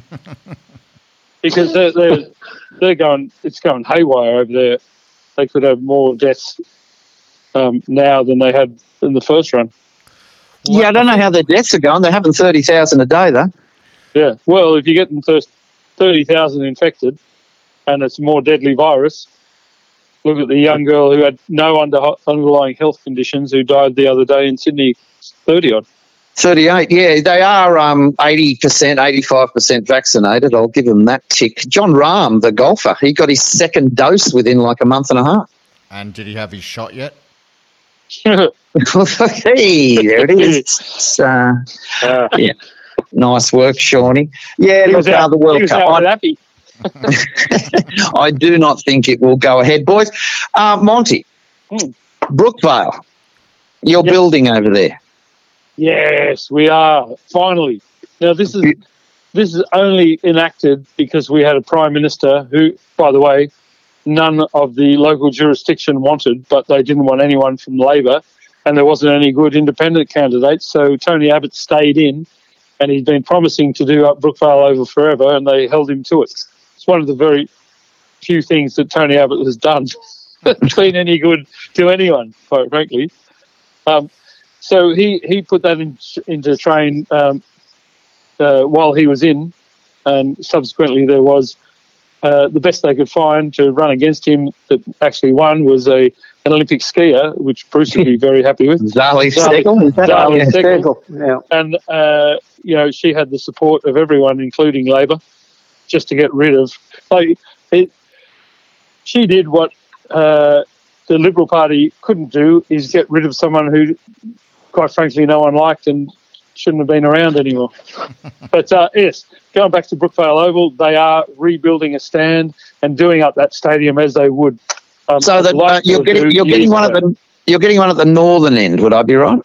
Because they're, they're, they're going, it's going haywire over there. They could have more deaths um, now than they had in the first run. Yeah, I don't know how their deaths are going. They're having thirty thousand a day, though. Yeah, well, if you get them thirty thousand infected and it's a more deadly virus, look at the young girl who had no under, underlying health conditions who died the other day in Sydney, thirty-odd. thirty-eight, yeah. They are um, eighty percent, eighty-five percent vaccinated. I'll give them that tick. John Rahm, the golfer, he got his second dose within like a month and a half. And did he have his shot yet? Hey, there it is. It's, uh, Uh, yeah. Nice work, Shawnee. Yeah, he look, was uh, out, the World he was Cup. out I, happy. I do not think it will go ahead, boys. Uh, Monty, Hmm. Brookvale, you're Yep. building over there. Yes, we are finally. Now this is this is only enacted because we had a prime minister who, by the way, none of the local jurisdiction wanted, but they didn't want anyone from Labor, and there wasn't any good independent candidates. So Tony Abbott stayed in, and he's been promising to do up Brookvale Oval forever, and they held him to it. It's one of the very few things that Tony Abbott has done that's been any good to anyone, quite frankly. Um, So he, he put that in, into train um, uh, while he was in, and subsequently there was uh, the best they could find to run against him that actually won was a an Olympic skier, which Bruce would be very happy with. Zali Zali- Steggall. Zali Yeah, Steggall. yeah. And, uh, you know, she had the support of everyone, including Labor, just to get rid of... Like, it, she did what uh, the Liberal Party couldn't do, is get rid of someone who... quite frankly, no one liked and shouldn't have been around anymore. But, uh, yes, going back to Brookvale Oval, they are rebuilding a stand and doing up that stadium as they would. Um, So that like uh, you're to getting do you're getting years one at ago. the you're getting one at the northern end. Would I be right?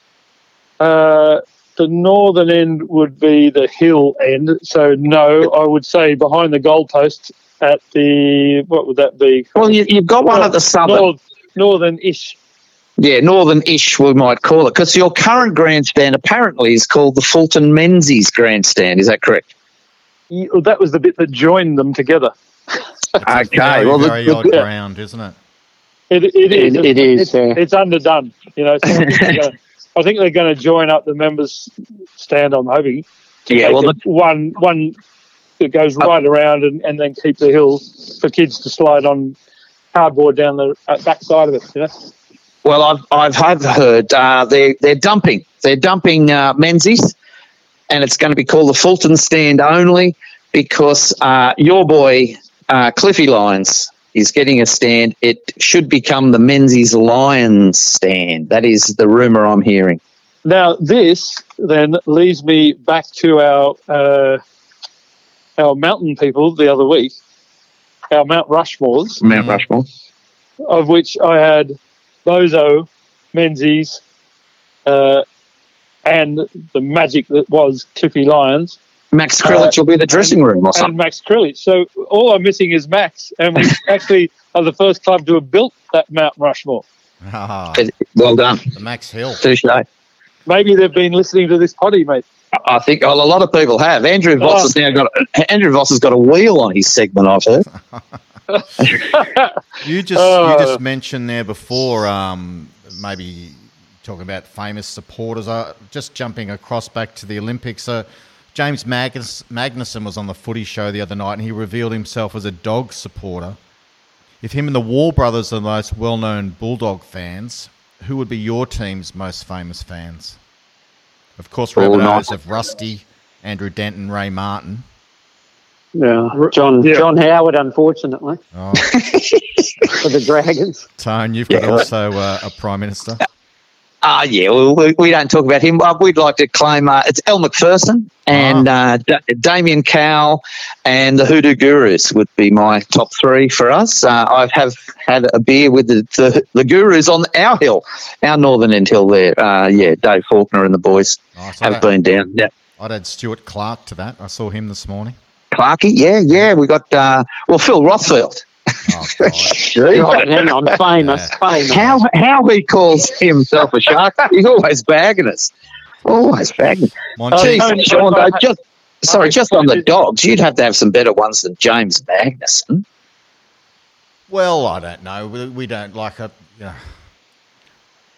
Uh, the northern end would be the hill end. So, no, I would say behind the goalpost at the, what would that be? Well, you, you've got one at the southern. North, northern-ish. Yeah, northern-ish we might call it, because your current grandstand apparently is called the Fulton Menzies Grandstand. Is that correct? Yeah, That was the bit that joined them together. Okay. Very, Well, the, very the- odd ground, isn't it? It, it is. It- it is, It's, yeah. it's underdone. You know, so I think they're gonna- I think they're going to join up the members' stand. I'm hoping. to Yeah, make well, it one one that goes right around and, and then keep the hill for kids to slide on cardboard down the uh, back side of it. You know. well, I've I've have heard uh, they're they're dumping they're dumping uh, Menzies, and it's going to be called the Fulton Stand only because uh, your boy uh, Cliffy Lyons is getting a stand. It should become the Menzies Lions Stand. That is the rumour I'm hearing. Now this then leads me back to our uh, our mountain people the other week, our Mount Rushmores, Mount Rushmore. of which I had Bozo, Menzies, uh, and the magic that was Cliffy Lyons, Max Krilich will be the dressing room or and something. Max Krilich. So all I'm missing is Max, and we actually are the first club to have built that Mount Rushmore. Ah, Well done. the Max Hill. Touche. Maybe they've been listening to this potty, mate. I think well, a lot of people have. Andrew Voss Oh. has now got Andrew Voss has got a wheel on his segment, I've heard. You just Uh, you just mentioned there before, um, maybe talking about famous supporters. Uh, just jumping across back to the Olympics. Uh, James Magnus, Magnuson was on the Footy Show the other night, and he revealed himself as a dog supporter. If him and the War Brothers are the most well-known Bulldog fans, who would be your team's most famous fans? Of course, Oh, Rabbitohs no. of Rusty, Andrew Denton, Ray Martin. Yeah, John Yeah. John Howard, unfortunately, Oh, for the Dragons. Tone, you've got Yeah. also uh, a Prime Minister. Ah, yeah, well, we, we don't talk about him. Uh, we'd like to claim uh, it's El McPherson and uh, D- Damien Cowell and the Hoodoo Gurus would be my top three for us. Uh, I have had a beer with the, the, the Gurus on our hill, our northern end hill there. Uh, yeah, Dave Faulkner and the boys Nice. have I'd, been down. Yeah. I'd add Stuart Clark to that. I saw him this morning. Clarkey, yeah, yeah. We got, uh, well, Phil Rothfield. Oh, God. Right, hang on, famous, famous. How how he calls himself a shark? He's always bagging us. Always bagging. Monty, Oh, Jeez, Sean, though, just sorry, just on the dogs, you'd have to have some better ones than James Magnuson. well, I don't know. We, we don't like a. You know,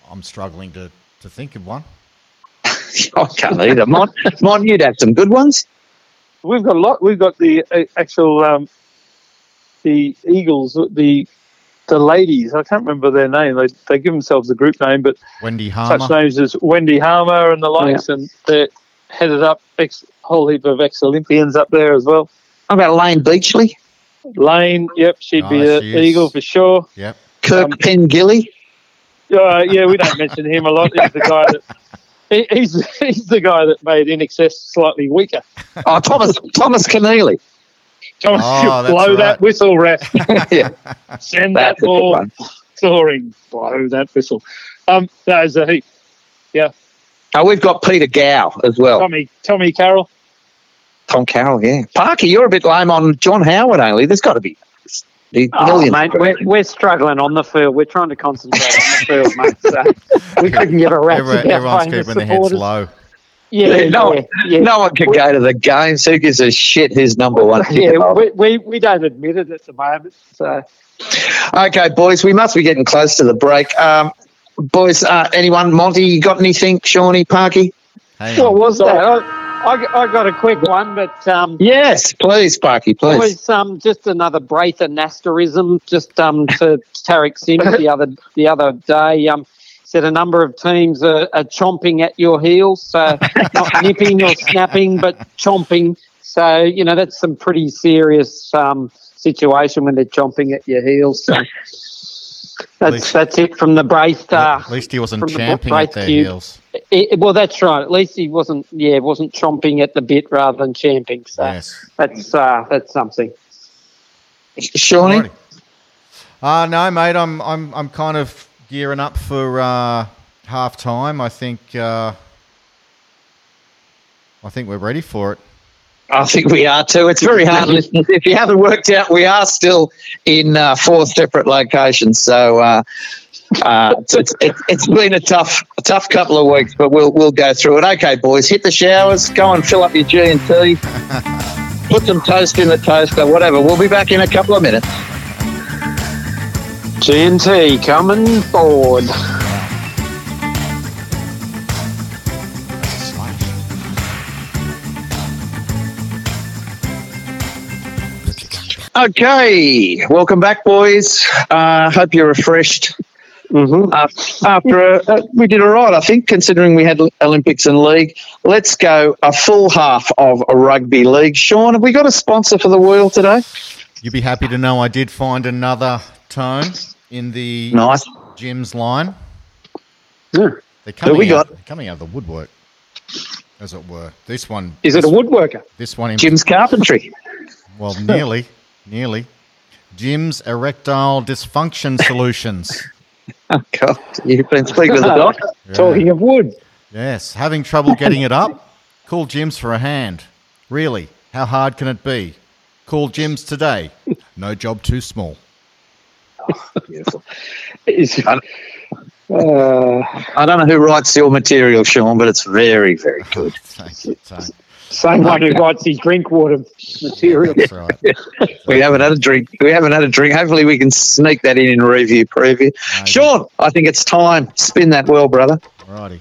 I'm struggling to, to think of one. I can't either. Mon, Mon, you'd have some good ones. We've got a lot. We've got the uh, actual um, the Eagles, the the ladies. I can't remember their name. They they give themselves a group name, but Wendy Harmer. such names as Wendy Harmer and the likes, oh, yeah. and they're headed up ex, whole heap of ex-Olympians up there as well. How about Lane Beachley? Lane, yep, she'd oh, be an Eagle for sure. Yep. Kirk um, Pengilly. Uh, yeah, we don't mention him a lot. He's the guy that he, he's he's the guy that made I N X S slightly weaker. Oh, Thomas Thomas Keneally. Thomas, oh, blow right. that whistle, ref. yeah. Send that ball soaring. Blow that whistle. Um, that is a heap. Yeah. Oh, we've got Peter Gow as well. Tommy Tommy Carroll. Tom Carroll, yeah. Parker, you're a bit lame on John Howard only. There's got to be a oh, mate, we're, we're struggling on the field. We're trying to concentrate on the field, mate. So we couldn't give a rat's Everyone, about everyone's keeping the their heads low. Yeah, yeah, no, yeah, one, yeah. no one can go to the games. Who gives a shit who's number one? Yeah, we, we, we don't admit it at the moment. So, okay, boys, we must be getting close to the break. Um, boys, uh, anyone, Monty, you got anything? Shawnee, Parky? What was that? I, I, I got a quick one, but um, yes, please, Parky, please. It was um, just another Braithen asterism. Just um, to Tarek Sims the other the other day. Um, said a number of teams are, are chomping at your heels, so not nipping or snapping, but chomping. So you know that's some pretty serious um, situation when they're chomping at your heels. So that's least, that's it from the Braith. Uh, at least he wasn't champing at their cube. heels. It, it, well, that's right. At least he wasn't. Yeah, wasn't chomping at the bit rather than champing. So yes. that's uh, that's something. Shawnee? Uh no, mate. I'm I'm I'm kind of gearing up for uh, half time. I think uh, I think we're ready for it. I think we are too. It's very hard, listeners. If you haven't worked out, we are still in uh, four separate locations. So uh, uh, it's, it's it's been a tough a tough couple of weeks, but we'll we'll go through it. Okay, boys, hit the showers. Go and fill up your G and T. Put some toast in the toaster, whatever. We'll be back in a couple of minutes. G and T coming forward. Okay, welcome back, boys. Uh, hope you're refreshed. Mm-hmm. Uh, after a, uh, we did all right, I think, considering we had Olympics and league. Let's go a full half of a rugby league. Sean, have we got a sponsor for the wheel today? You'd be happy to know I did find another tone in the nice Jim's line. Yeah. They're coming Who we out, got? They're coming out of the woodwork, as it were. This one is this, it a woodworker? This one, in, Jim's Carpentry. Well, nearly, nearly. Jim's Erectile Dysfunction Solutions. Oh God, you've been speaking to the doctor. Yeah. Talking of wood. Yes, having trouble getting it up? Call Jim's for a hand. Really, how hard can it be? Call Jim's today. No job too small. Oh, beautiful. I, uh, I don't know who writes your material, Sean, but it's very, very good. Thank you. Thank you. Same one who writes his drink water material. That's right. We haven't had a drink. We haven't had a drink. Hopefully we can sneak that in in review preview. Maybe. Sean, I think it's time. Spin that well, brother. Righty.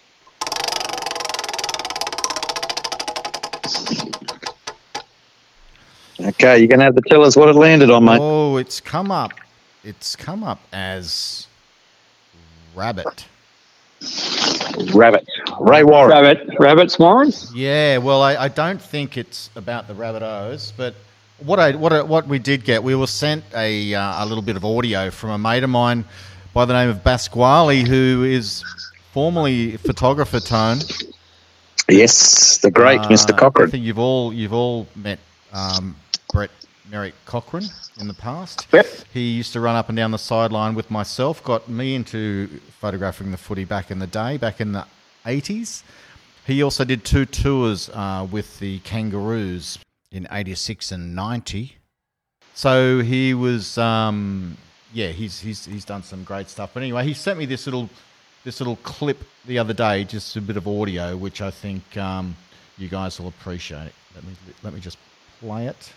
Okay, you're going to have to tell us what it landed on, mate. Oh, it's come up. It's come up as rabbit. Rabbit. Ray Warren. Rabbit. Rabbits Warren? Yeah, well, I, I don't think it's about the Rabbitohs, but what I what I, what we did get, we were sent a uh, a little bit of audio from a mate of mine by the name of Basquali, who is formerly photographer Tone. Yes, the great uh, Mister Cochran. I think you've all you've all met um, Brett Merrick Cochran in the past. Yep. He used to run up and down the sideline with myself, got me into photographing the footy back in the day, back in the eighties. He also did two tours uh, with the Kangaroos in eighty-six and ninety. So he was, um, yeah, he's he's he's done some great stuff. But anyway, he sent me this little this little clip the other day, just a bit of audio, which I think um, you guys will appreciate. Let me let me just play it.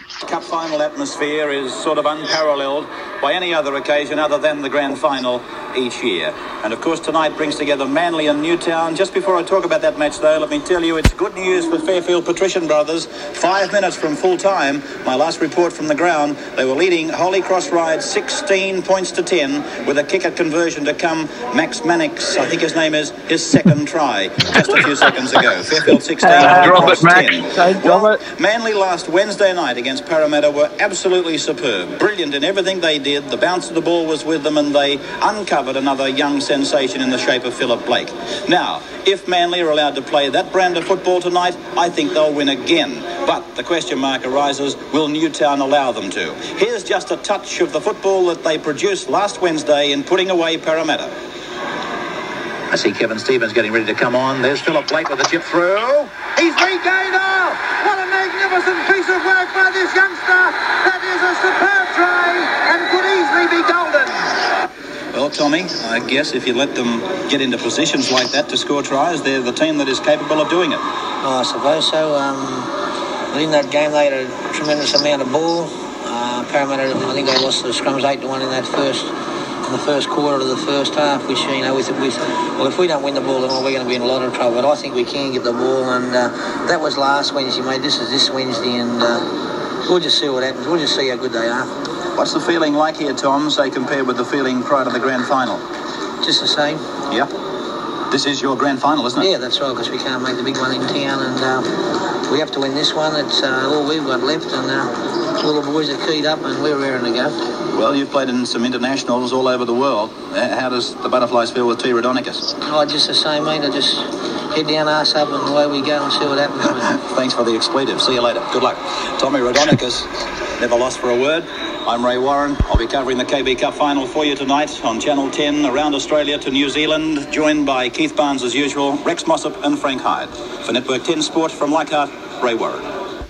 Cup final atmosphere is sort of unparalleled by any other occasion other than the grand final. each year. And of course tonight brings together Manly and Newtown. Just before I talk about that match though, let me tell you it's good news for Fairfield Patrician Brothers. Five minutes from full time, my last report from the ground, they were leading Holy Cross Ride sixteen points to ten with a kick at conversion to come. Max Mannix, I think his name is, his second try just a few seconds ago. Fairfield sixteen, Uh, Holy drop Cross it, Max. ten. Well, Manly last Wednesday night against Parramatta were absolutely superb. Brilliant in everything they did. The bounce of the ball was with them and they uncovered another young sensation in the shape of Philip Blake. Now, if Manly are allowed to play that brand of football tonight, I think they'll win again. But the question mark arises, will Newtown allow them to? Here's just a touch of the football that they produced last Wednesday in putting away Parramatta. I see Kevin Stevens getting ready to come on. There's Philip Blake with the chip through. He's regained all. What a magnificent piece of work by this youngster. That is a superb try and could easily be golden. Well, Tommy, I guess if you let them get into positions like that to score tries, they're the team that is capable of doing it. Oh, I suppose so. Um, in that game, they had a tremendous amount of ball. Uh, Parramatta, I think they lost the scrums eight to one in that first. In the first quarter of the first half, which, you know, with, with well, if we don't win the ball, then we're going to be in a lot of trouble. But I think we can get the ball, and uh, that was last Wednesday, mate. This is this Wednesday, and uh, we'll just see what happens. We'll just see how good they are. What's the feeling like here, Tom, say, compared with the feeling prior to the grand final? Just the same. Yeah. This is your grand final, isn't it? Yeah, that's right, because we can't make the big one in town, and uh, we have to win this one. It's uh, all we've got left, and uh, all the boys are keyed up, and we're raring to go. Well, you've played in some internationals all over the world. How does the Butterflies feel with T. Rhodonicus? Oh, just the same, mate. I just head down, arse up, and away we go and see what happens, mate. Thanks for the expletive. See you later. Good luck. Tommy Rhodonicus, never lost for a word. I'm Ray Warren. I'll be covering the K B Cup final for you tonight on Channel ten, around Australia to New Zealand, joined by Keith Barnes as usual, Rex Mossop and Frank Hyde. For Network ten Sport from Leichhardt, Ray Warren.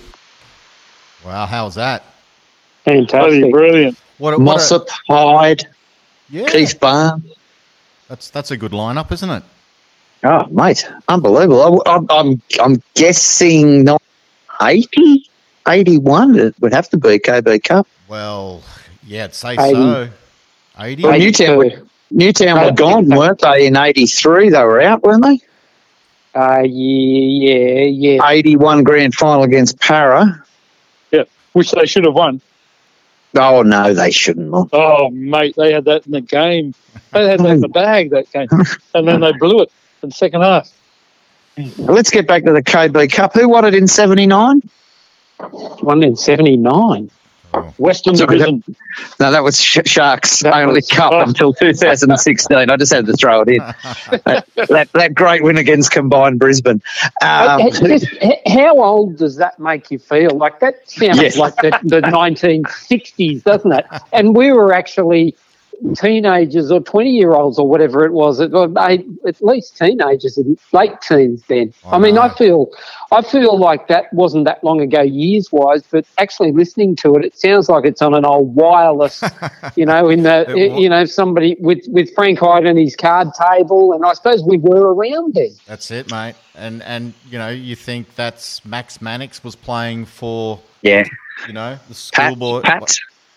Wow, how was that? Fantastic. Brilliant. What a, what Mossop, Hyde, yeah, Keith Barnes. That's that's a good lineup, isn't it? Oh, mate, unbelievable. I, I'm, I'm, I'm guessing not eighty, eighty-one. It would have to be K B Cup. Well, yeah, I'd say eighty. so. eighty? Well, Newtown, were, Newtown were gone, weren't they, in eighty-three? They were out, weren't they? Uh, yeah, yeah, yeah. eighty-one grand final against Para. Yeah, which they should have won. Oh, no, they shouldn't have. Oh, mate, they had that in the game. They had that in the bag, that game. And then they blew it in the second half. Let's get back to the K B Cup. Who won it in seventy-nine? Won in seventy-nine. Western Sorry, Division. No, that was Sh- Sharks That only was- Cup oh. until two thousand sixteen. I just had to throw it in. that, that, that great win against Combined Brisbane. Um, H- just, h- how old does that make you feel? Like that sounds Yes. like the, the nineteen sixties, doesn't it? And we were actually teenagers or twenty-year-olds or whatever it was. It was eight, at least teenagers and late teens then. I I mean, know. I feel, I feel like that wasn't that long ago years-wise, but actually listening to it, it sounds like it's on an old wireless, you know, in the, It wa- you know, somebody with, with Frank Hyde and his card table, and I suppose we were around then. That's it, mate. And, and you know, you think that's Max Mannix was playing for, yeah. you know, the Pat, schoolboy. Pat,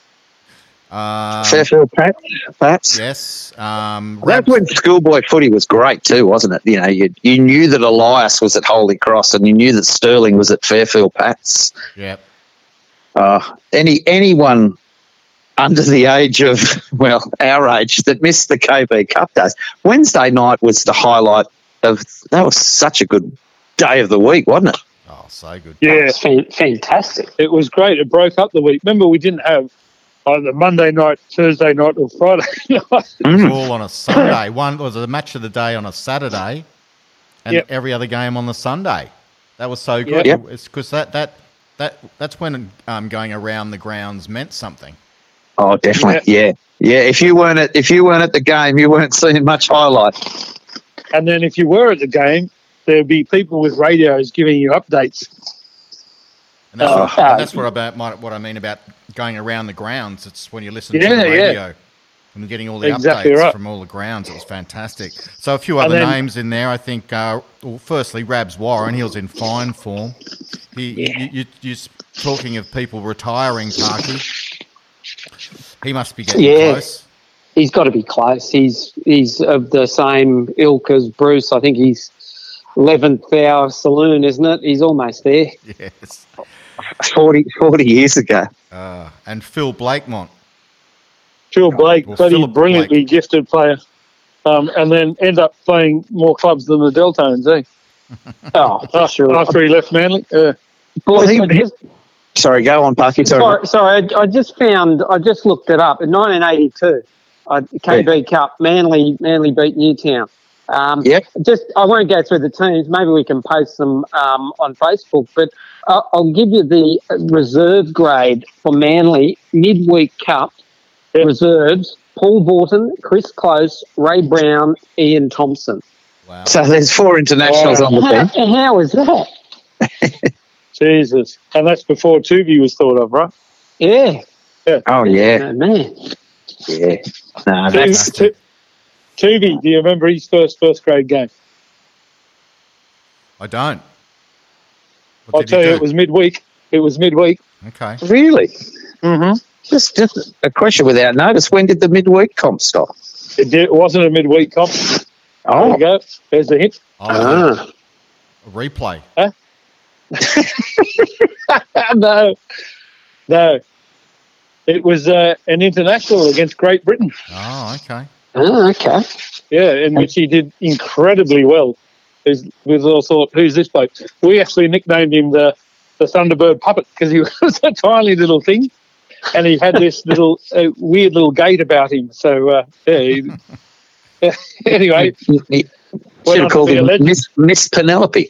Um, Fairfield Pat, Pat. yes. Um, That's Rabs- when schoolboy footy was great too, wasn't it? You know, you you knew that Elias was at Holy Cross and you knew that Sterling was at Fairfield Pats. Yep. Uh, any anyone under the age of, well, our age that missed the K B Cup days. Wednesday night was the highlight of, that was such a good day of the week, wasn't it? Oh, so good. Yeah, It's fan- fantastic. it was great. It broke up the week. Remember, we didn't have either Monday night, Thursday night, or Friday night. It was all on a Sunday. One was a match of the day on a Saturday, and Yep. every other game on the Sunday. That was so good. Yep. It's because that, that that that's when um, going around the grounds meant something. Oh, definitely. Yeah. Yeah. If you weren't at if you weren't at the game, you weren't seeing much highlight. And then if you were at the game, there'd be people with radios giving you updates. And that's, Oh. what, and that's what about my, what I mean about going around the grounds. It's when you listen to Yeah, the yeah. radio and getting all the Exactly updates right. from all the grounds. It was fantastic. So a few And other then- names in there. I think. Uh, well, firstly, Rabs Warren. He was in fine form. He, Yeah. you, you, you're talking of people retiring, Parky. He must be getting Yeah. close. he's got to be close. He's he's of the same ilk as Bruce. I think he's eleventh hour saloon, isn't it? He's almost there. Yes. forty, forty years ago. Uh, and Phil Blakemont. Phil Blake, Well, bloody Philip brilliantly Blake. gifted player, um, and then end up playing more clubs than the Deltones, eh? Oh, for After, sure. after he left Manly. Uh, Well, he, I just- sorry, go on, Parky. Sorry. Sorry, sorry I, I just found, I just looked it up. In nineteen eighty-two, uh, K B Cup, Manly Manly beat Newtown. Um, Yep. Just, I won't go through the teams. Maybe we can post them um, on Facebook. But uh, I'll give you the reserve grade for Manly midweek cup Yep. reserves. Paul Vorton, Chris Close, Ray Brown, Ian Thompson. Wow. So there's four internationals on the How, bench. how is that? Jesus. And that's before Tuvey was thought of, right? Yeah. Oh, yeah. Oh, man. Yeah. No, Tu- that's, Tu- Tuvey, do you remember his first first grade game? I don't. What I'll did tell he you, do? it was midweek. It was midweek. Okay. really? Mm-hmm. Just, just a question without notice. When did the midweek comp stop? It, did, it wasn't a midweek comp. There Oh, you go. There's the hint. Oh, Ah. a replay. no. No. It was uh, an international against Great Britain. Oh, okay. Oh, okay. Yeah, in which he did incredibly well. There's- We all thought, who's this bloke? We actually nicknamed him the, the Thunderbird Puppet because he was a tiny little thing, and he had this little uh, weird little gait about him. So, uh, yeah. He, anyway, you went should on have to called be a him legend. Miss, Miss Penelope.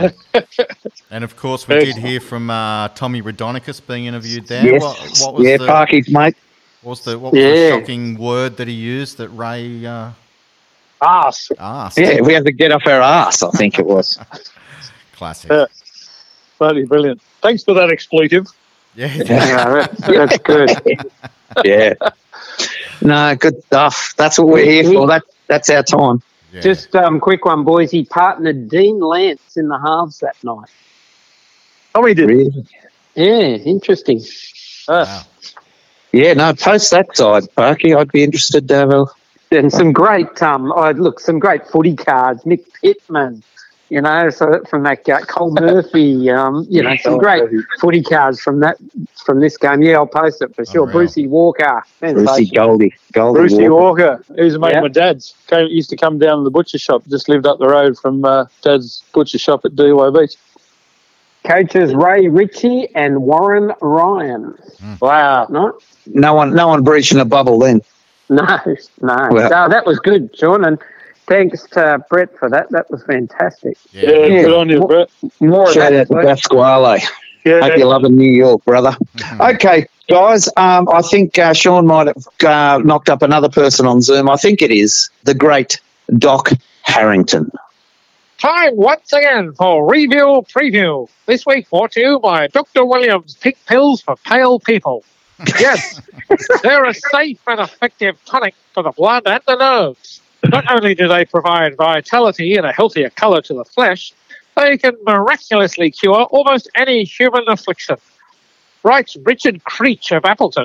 And of course, we did hear from uh, Tommy Radonicus being interviewed there. Yes. What, what was Yeah, the, Parky's mate. what was the what was the Yeah. shocking word that he used that Ray uh, Arse. asked? Yeah, we had to get off our ass, I think it was. Classic. Yeah. Bloody brilliant. Thanks for that expletive. Yeah. Yeah, that's, that's good. Yeah. No, good stuff. That's what we're here for. That, that's our time. Yeah. Just um, quick one, boys. He partnered Dean Lance in the halves that night. Oh, he did. Really? Yeah, interesting. Wow. Yeah, no, post that side, Parky. I'd be interested to have a... And some great, um, oh, look, some great footy cards. Mick Pittman, you know, so from that guy, Cole Murphy, um, you know, some great footy cards from that from this game. Yeah, I'll post it for sure. Unreal. Brucey Walker, Brucey sensational. Goldie. Goldie Brucey Walker. Walker, who's a mate Yeah. of my dad's, came, used to come down to the butcher shop, just lived up the road from uh, Dad's butcher shop at D Y Beach. Coaches Ray Ritchie and Warren Ryan. Wow. No, No one, no one breaching a bubble then. no, no. Well- no that was good, Sean, and thanks to Brett for that. That was fantastic. Yeah, Yeah. good on you, Brett. More of Shout that, out to please. Pasquale. Yeah. Hope you're loving New York, brother. Okay, guys, um, I think uh, Sean might have uh, knocked up another person on Zoom. I think it is the great Doc Harrington. Time once again for Review Preview. This week brought to you by Doctor Williams Pink Pills for Pale People. Yes, they're a safe and effective tonic for the blood and the nerves. Not only do they provide vitality and a healthier colour to the flesh, they can miraculously cure almost any human affliction. Writes Richard Creech of Appleton.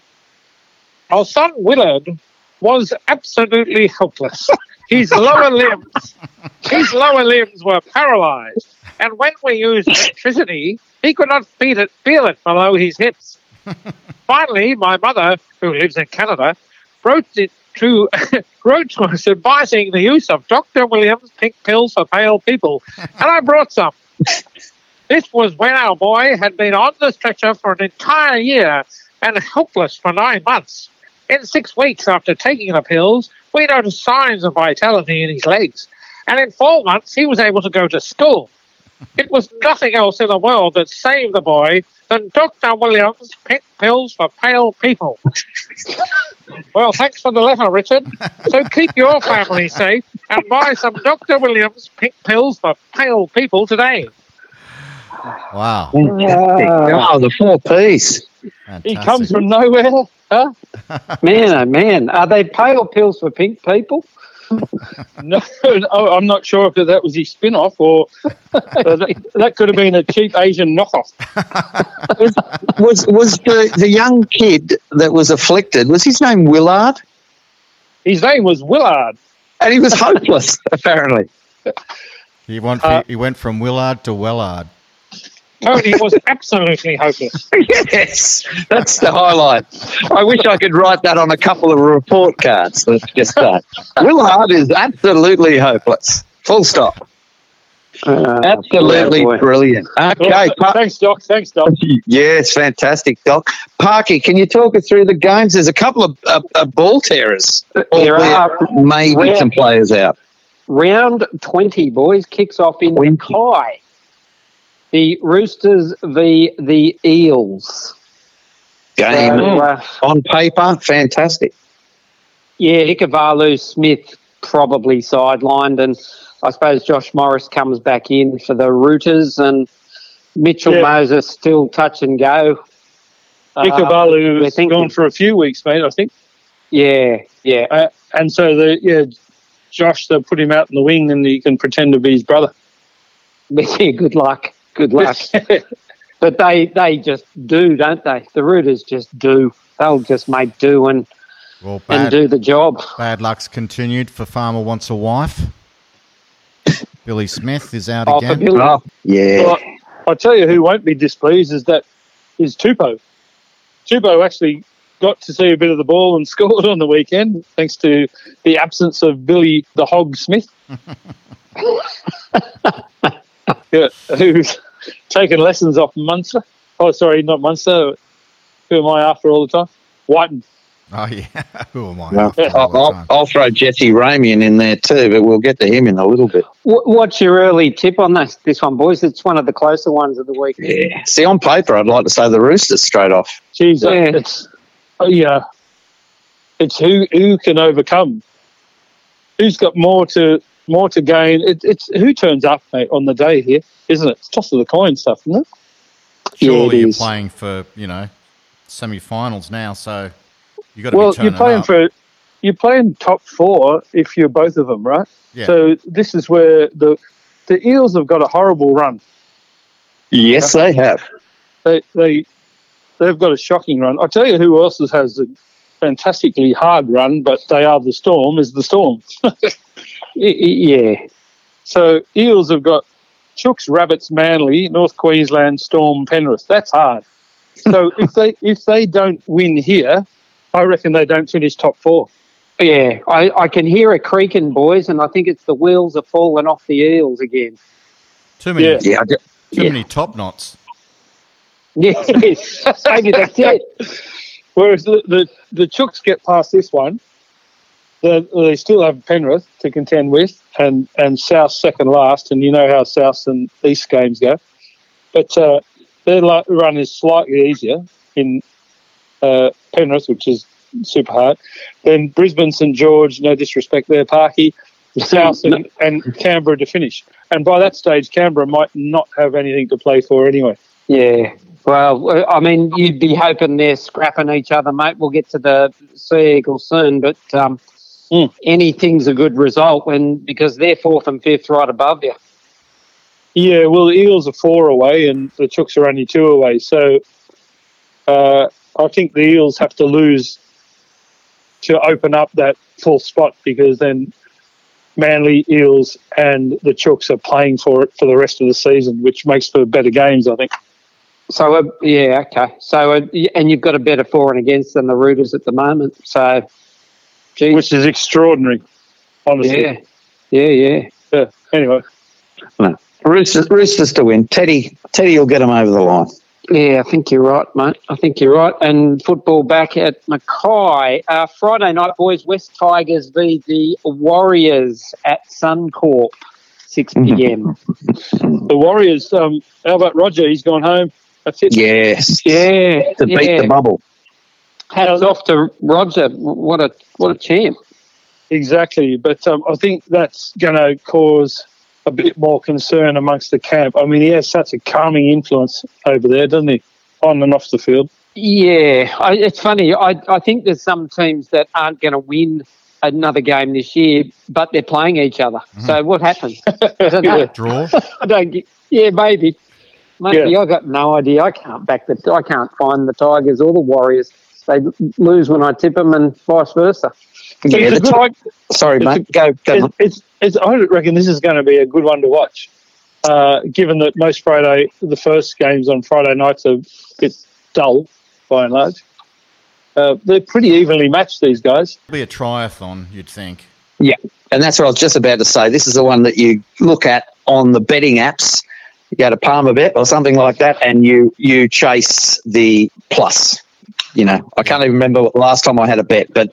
Our son Willard was absolutely helpless. His lower limbs, his lower limbs were paralysed, and when we used electricity, he could not feel it, feel it below his hips. Finally, my mother, who lives in Canada, wrote it to wrote to us advising the use of Doctor Williams Pink Pills for Pale People, and I brought some. This was when our boy had been on the stretcher for an entire year and helpless for nine months. In six weeks after taking the pills, we noticed signs of vitality in his legs, and in four months he was able to go to school. It was nothing else in the world that saved the boy than Doctor Williams Pink Pills for Pale People. Well, thanks for the letter, Richard. So keep your family safe and buy some Doctor Williams Pink Pills for Pale People today. Wow. Oh, the four P's. Fantastic. He comes from nowhere. Huh? Man, oh man, are they pale pills for pink people? No, no, I'm not sure if that was his spin-off or that, that could have been a cheap Asian knockoff. Was was the, the young kid that was afflicted, was his name Willard? His name was Willard. And he was hopeless, apparently. He went, Uh, he went from Willard to Wellard. Tony was absolutely hopeless. Yes, that's the highlight. I wish I could write that on a couple of report cards. Let's just say. Willard is absolutely hopeless. Full stop. Uh, Absolutely boy. brilliant. Okay. Well, Pa- thanks, Doc. Thanks, Doc. yes, fantastic, Doc. Parky, can you talk us through the games? There's a couple of uh, uh, ball tearers. There albeit are. maybe Where- some players out. Round twenty, boys, kicks off in Mackay. The Roosters v the Eels. Game So, uh, on paper, fantastic. yeah, Ikevalu Smith probably sidelined, and I suppose Josh Morris comes back in for the Rooters, and Mitchell Yeah. Moses still touch and go. Uh, Ikevalu we're has thinking- gone for a few weeks, mate, I think. Yeah, yeah. Uh, and so, the yeah, Josh, they'll put him out in the wing and he can pretend to be his brother. Yeah, good luck. Good luck. But they, they just do, don't they? The Rooters just do. They'll just make do and, Well, and bad, do the job. bad luck's continued for Farmer Wants a Wife. Billy Smith is out Oh, for again. Billy. Oh, yeah. Well, I'll tell you who won't be displeased is that is Tupou. Tupou actually got to see a bit of the ball and scored on the weekend, thanks to the absence of Billy the Hog Smith, yeah, who's taken lessons off Munster. Oh, sorry, not Munster. Who am I after all the time? Whiten. Oh, yeah. Who am I? Well, after all the I'll, time? I'll throw Jesse Ramian in there too, but we'll get to him in a little bit. Wh- What's your early tip on this, this one, boys? It's one of the closer ones of the week. Yeah. See, on paper, I'd like to say the Roosters straight off. Geez, uh, Yeah. it's oh, yeah, it's who who can overcome. Who's got more to more to gain? It, it's who turns up, mate, on the day here, isn't it? It's toss of the coin stuff, isn't it? Surely Yeah, it you're is. playing for, you know, semi-finals now, so you got to Well, be turning you're playing up. for you're playing top four if you're both of them, right? Yeah. So this is where the the Eels have got a horrible run. Yes, they have. They they they've got a shocking run. I'll tell you who else has a fantastically hard run, but they are the Storm. Is the Storm. Y- y- Yeah. So Eels have got Chooks, Rabbits, Manly, North Queensland, Storm, Penrith. That's hard. So if they if they don't win here, I reckon they don't finish top four. Yeah, I, I can hear a creaking, boys, and I think it's the wheels are falling off the Eels again. Too many, Yeah. Yeah, I do- too Yeah. many top knots. Yes, maybe that's it. Whereas the, the, the Chooks get past this one, they, they still have Penrith to contend with, and, and South second last, and you know how South and East games go. But uh, their li- run is slightly easier in uh, Penrith, which is super hard. Then Brisbane, St George, no disrespect there, Parky, South and, and Canberra to finish. And by that stage, Canberra might not have anything to play for anyway. Yeah. Well, I mean, you'd be hoping they're scrapping each other, mate. We'll get to the Sea Eagles soon, but um, Mm. anything's a good result when because they're fourth and fifth right above you. Yeah, well, the Eels are four away and the Chooks are only two away. So uh, I think the Eels have to lose to open up that fourth spot because then Manly, Eels and the Chooks are playing for it for the rest of the season, which makes for better games, I think. So, uh, yeah, okay. So, uh, y- and you've got a better for and against than the Rooters at the moment. So, geez. Which is extraordinary, honestly. yeah, yeah, yeah. Yeah. Anyway, no. Roosters, Roosters to win. Teddy, Teddy will get them over the line. Yeah, I think you're right, mate. I think you're right. And football back at Mackay. Uh, Friday night, boys, West Tigers v the Warriors at Suncorp, six p.m. the Warriors, um, how about Roger? He's gone home. That's it. Yes. Yeah, To beat yeah. the bubble. Hats off to Roger. What a what a champ. Exactly, but um, I think that's going to cause a bit more concern amongst the camp. I mean, he has such a calming influence over there, doesn't he, on and off the field? Yeah, I, it's funny. I I think there's some teams that aren't going to win another game this year, but they're playing each other. So what happens? I don't know. Yeah. Draw. I don't get. Yeah, maybe. Maybe Yeah. I got no idea. I can't back the. I can't find the Tigers or the Warriors. They lose when I tip them, and vice versa. Yeah, It's a the good- Tig- Sorry, it's mate. a- Go, go. It's, mate. it's, it's, I reckon this is going to be a good one to watch, uh, given that most Friday, the first games on Friday nights are a bit dull, by and large. Uh, they're pretty evenly matched, these guys. It'll be a triathlon, you'd think. Yeah, and that's what I was just about to say. This is the one that you look at on the betting apps. You go to Palmerbet or something like that, and you you chase the plus. You know, I can't even remember what the last time I had a bet, but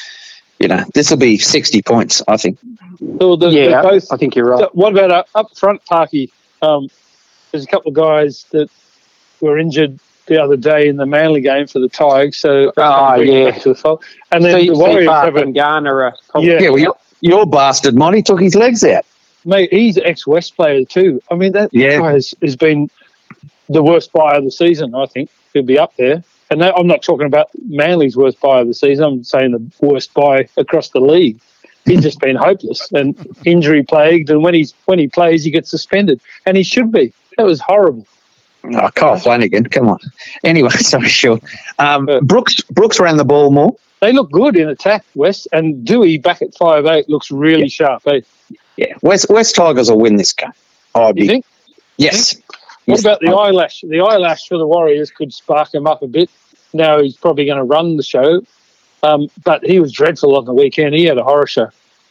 you know, this will be sixty points, I think. So the, Yeah, they're both, I think you're right. So what about uh, up front, Parky? Um, there's a couple of guys that were injured the other day in the Manly game for the Tigers, so Oh, bring it yeah. back to the fold. And then See, the Warriors Seafarth have a and Garner are probably yeah, Yeah, well, your, your bastard Monty took his legs out. mate. He's ex-West player too. I mean, that Yeah. guy has, has been the worst buy of the season. I think he'll be up there. And that, I'm not talking about Manly's worst buy of the season. I'm saying the worst buy across the league. He's just been hopeless and injury plagued. And when he's when he plays, he gets suspended, and he should be. That was horrible. Oh, Kyle Flanagan, come on. Anyway, sorry, sure. Um, Uh, Brooks Brooks ran the ball more. They look good in attack, West, and Dewey back at five eight looks really sharp. Eh? Yeah, West West Tigers will win this game. I'd You be, think? yes. What Yes. about the eyelash? The eyelash for the Warriors could spark him up a bit. Now he's probably going to run the show, um, but he was dreadful on the weekend. He had a horror show.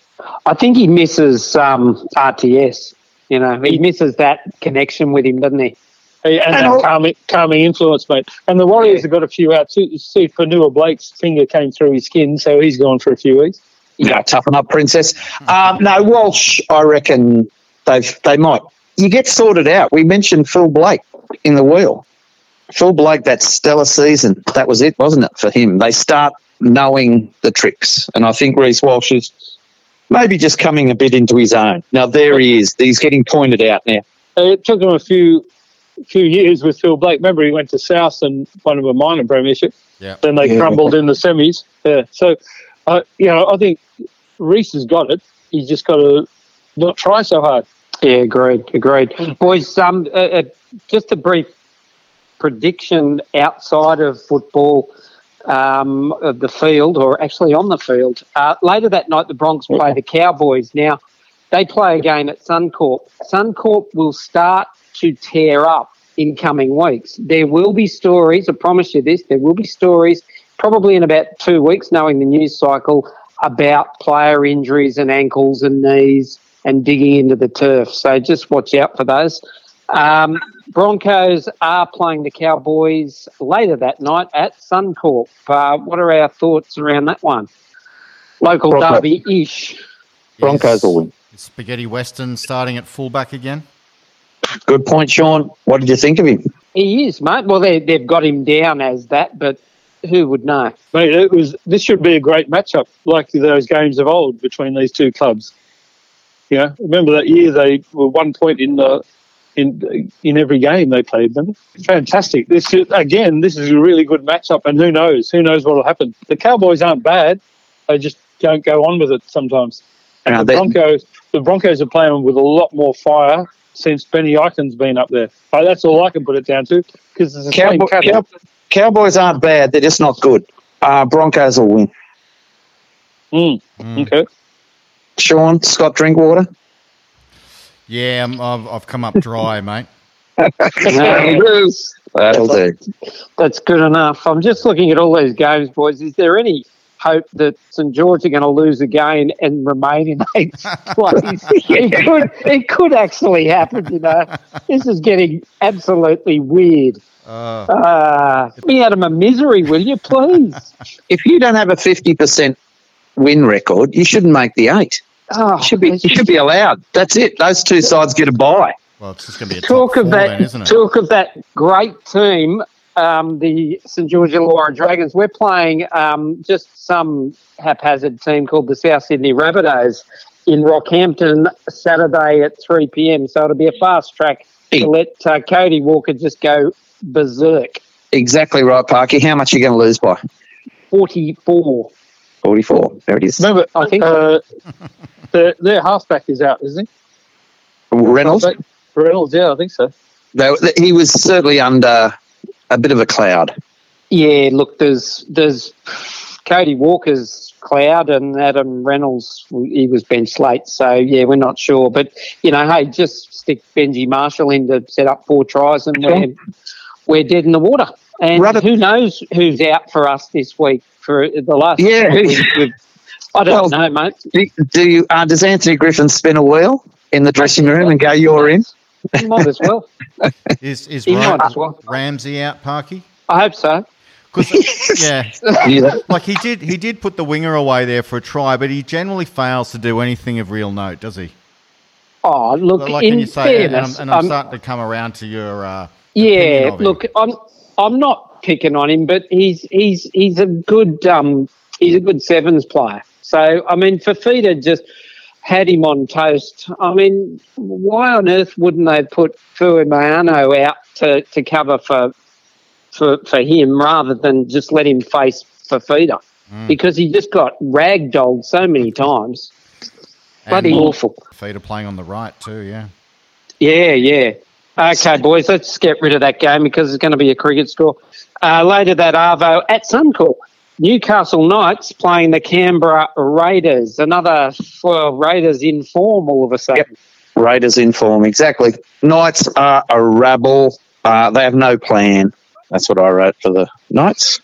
I think he misses um, R T S. You know, he misses that connection with him, doesn't he? Hey, And, And that all- calming, calming influence, mate. And the Warriors have got a few out too. You see, Fanua Blake's finger came through his skin, so he's gone for a few weeks. Yeah, toughen up, princess. Um, no, Walsh, I reckon they've they might. You get sorted out. We mentioned Phil Blake in the wheel. Phil Blake, that stellar season, that was it, wasn't it, for him? They start knowing the tricks, and I think Reece Walsh is maybe just coming a bit into his own. Now, there he is. He's getting pointed out now. Uh, It took him a few few years with Phil Blake. Remember, he went to South and won him a minor premiership. Yeah. Then they Yeah. crumbled in the semis. Yeah. So, uh, you know, I think Reece has got it. He's just got to not try so hard. Yeah, agreed, agreed. Boys, um, uh, uh, just a brief prediction outside of football um, of the field, or actually on the field. Uh, later that night, the Bronx play the Cowboys. Now, they play again at Suncorp. Suncorp will start to tear up in coming weeks. There will be stories, I promise you this, there will be stories probably in about two weeks, knowing the news cycle, about player injuries and ankles and knees and digging into the turf. So just watch out for those. Um, Broncos are playing the Cowboys later that night at Suncorp. Uh, what are our thoughts around that one? Local Broncos. derby-ish. Broncos will win. Is Spaghetti Western starting at fullback again? Good point, Sean. What did you think of him? He is, mate. Well, they, they've got him down as that, but who would know? Mate, it was. This should be a great matchup, like those games of old between these two clubs. You know, remember that year they were one point in the in in every game they played. Remember? Fantastic. This is, again, this is a really good matchup, and who knows? Who knows what will happen? The Cowboys aren't bad. They just don't go on with it sometimes. And Uh, the they- Broncos, the Broncos are playing with a lot more fire since Benny Eiken's been up there. Uh, that's all I can put it down to, because it's the same Cowboy, cattle. Cow- Cowboys aren't bad. They're just not good. Uh, Broncos will win. Mm, Okay. Sean, Scott Drinkwater? Yeah, I'm, I've, I've come up dry, mate. That'll do. That's good enough. I'm just looking at all these games, boys. Is there any hope that St George are going to lose again and remain in eighth place? it could. It could actually happen. You know, this is getting absolutely weird. Uh, Uh, me out of my misery, will you, please? If you don't have a fifty percent win record, you shouldn't make the eight. Oh, You should be, it's you should be allowed. That's it. Those two sides get a bye. well, it's just going to be a talk top of four that. then, isn't it? Talk of that great team, um, the St George Illawarra Dragons. We're playing um, just some haphazard team called the South Sydney Rabbitohs in Rockhampton Saturday at three p.m. So it'll be a fast track to let uh, Cody Walker just go berserk. Exactly right, Parky. How much are you going to lose by? forty-four. forty-four. There it is. Remember, I think uh, their, their halfback is out, isn't he? Reynolds? Halfback? Reynolds, yeah, I think so. They, he was certainly under a bit of a cloud. Yeah, look, there's there's Cody Walker's cloud and Adam Reynolds, he was benched late. So, yeah, we're not sure. But, you know, hey, just stick Benji Marshall in to set up four tries and we're, we're dead in the water. And Right. who knows who's out for us this week for the last Yeah. week. We've- I don't Well, know, mate. Do, do you? Uh, does Anthony Griffin spin a wheel in the dressing room and go, "You're in"? He might as well. Is is He Ram- might as well. Ramsey out, Parky? I hope so. 'Cause, yeah, Yeah. like he did. He did put the winger away there for a try, but he generally fails to do anything of real note, does he? Oh, look, Like, in can you say? And I'm, fairness, and I'm um, starting to come around to your. Uh, yeah, opinion of him. look, I'm I'm not picking on him, but he's he's he's a good um he's a good sevens player. So I mean, Fafita just had him on toast. I mean, why on earth wouldn't they put Fuimayano out to, to cover for for for him rather than just let him face Fafita? Mm. Because he just got ragdolled so many times. Bloody And awful. Feeder playing on the right too. Yeah. Yeah, yeah. Okay, boys, let's get rid of that game because it's going to be a cricket score. Uh, later that Arvo at Suncorp. Newcastle Knights playing the Canberra Raiders. Another well, Raiders in form all of a sudden. Yep. Raiders in form, exactly. Knights are a rabble. Uh, they have no plan. That's what I wrote for the Knights.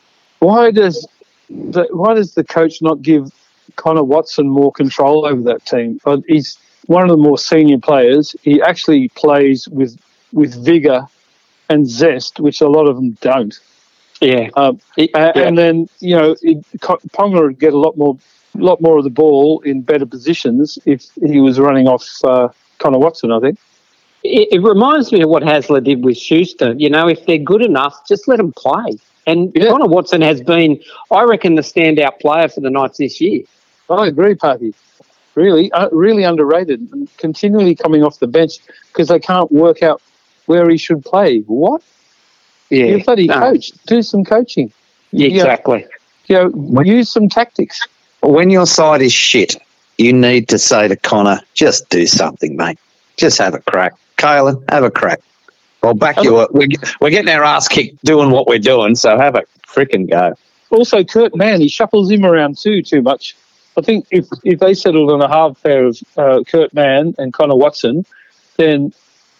Why does the, why does the coach not give Connor Watson more control over that team? Uh, He's one of the more senior players. He actually plays with with vigour and zest, which a lot of them don't. Yeah. Um, It- Uh, yeah. And then, you know, it, Co- Ponga would get a lot more lot more of the ball in better positions if he was running off uh, Connor Watson, I think. It, it reminds me of what Hasler did with Schuster. You know, if they're good enough, just let them play. And Yeah. Connor Watson has been, I reckon, the standout player for the Knights this year. I agree, Parky. Really, uh, really underrated. And continually coming off the bench because they can't work out where he should play. What? Yeah. You bloody No. coach. Do some coaching. Yeah, exactly. You know, use some tactics. When your side is shit, you need to say to Connor, just do something, mate. Just have a crack. Kalen, have a crack. I'll back you up. We're, we're getting our ass kicked doing what we're doing, so have a frickin' go. Also, Kurt Mann, he shuffles him around too too much. I think if, if they settled on a half pair of uh, Kurt Mann and Connor Watson, then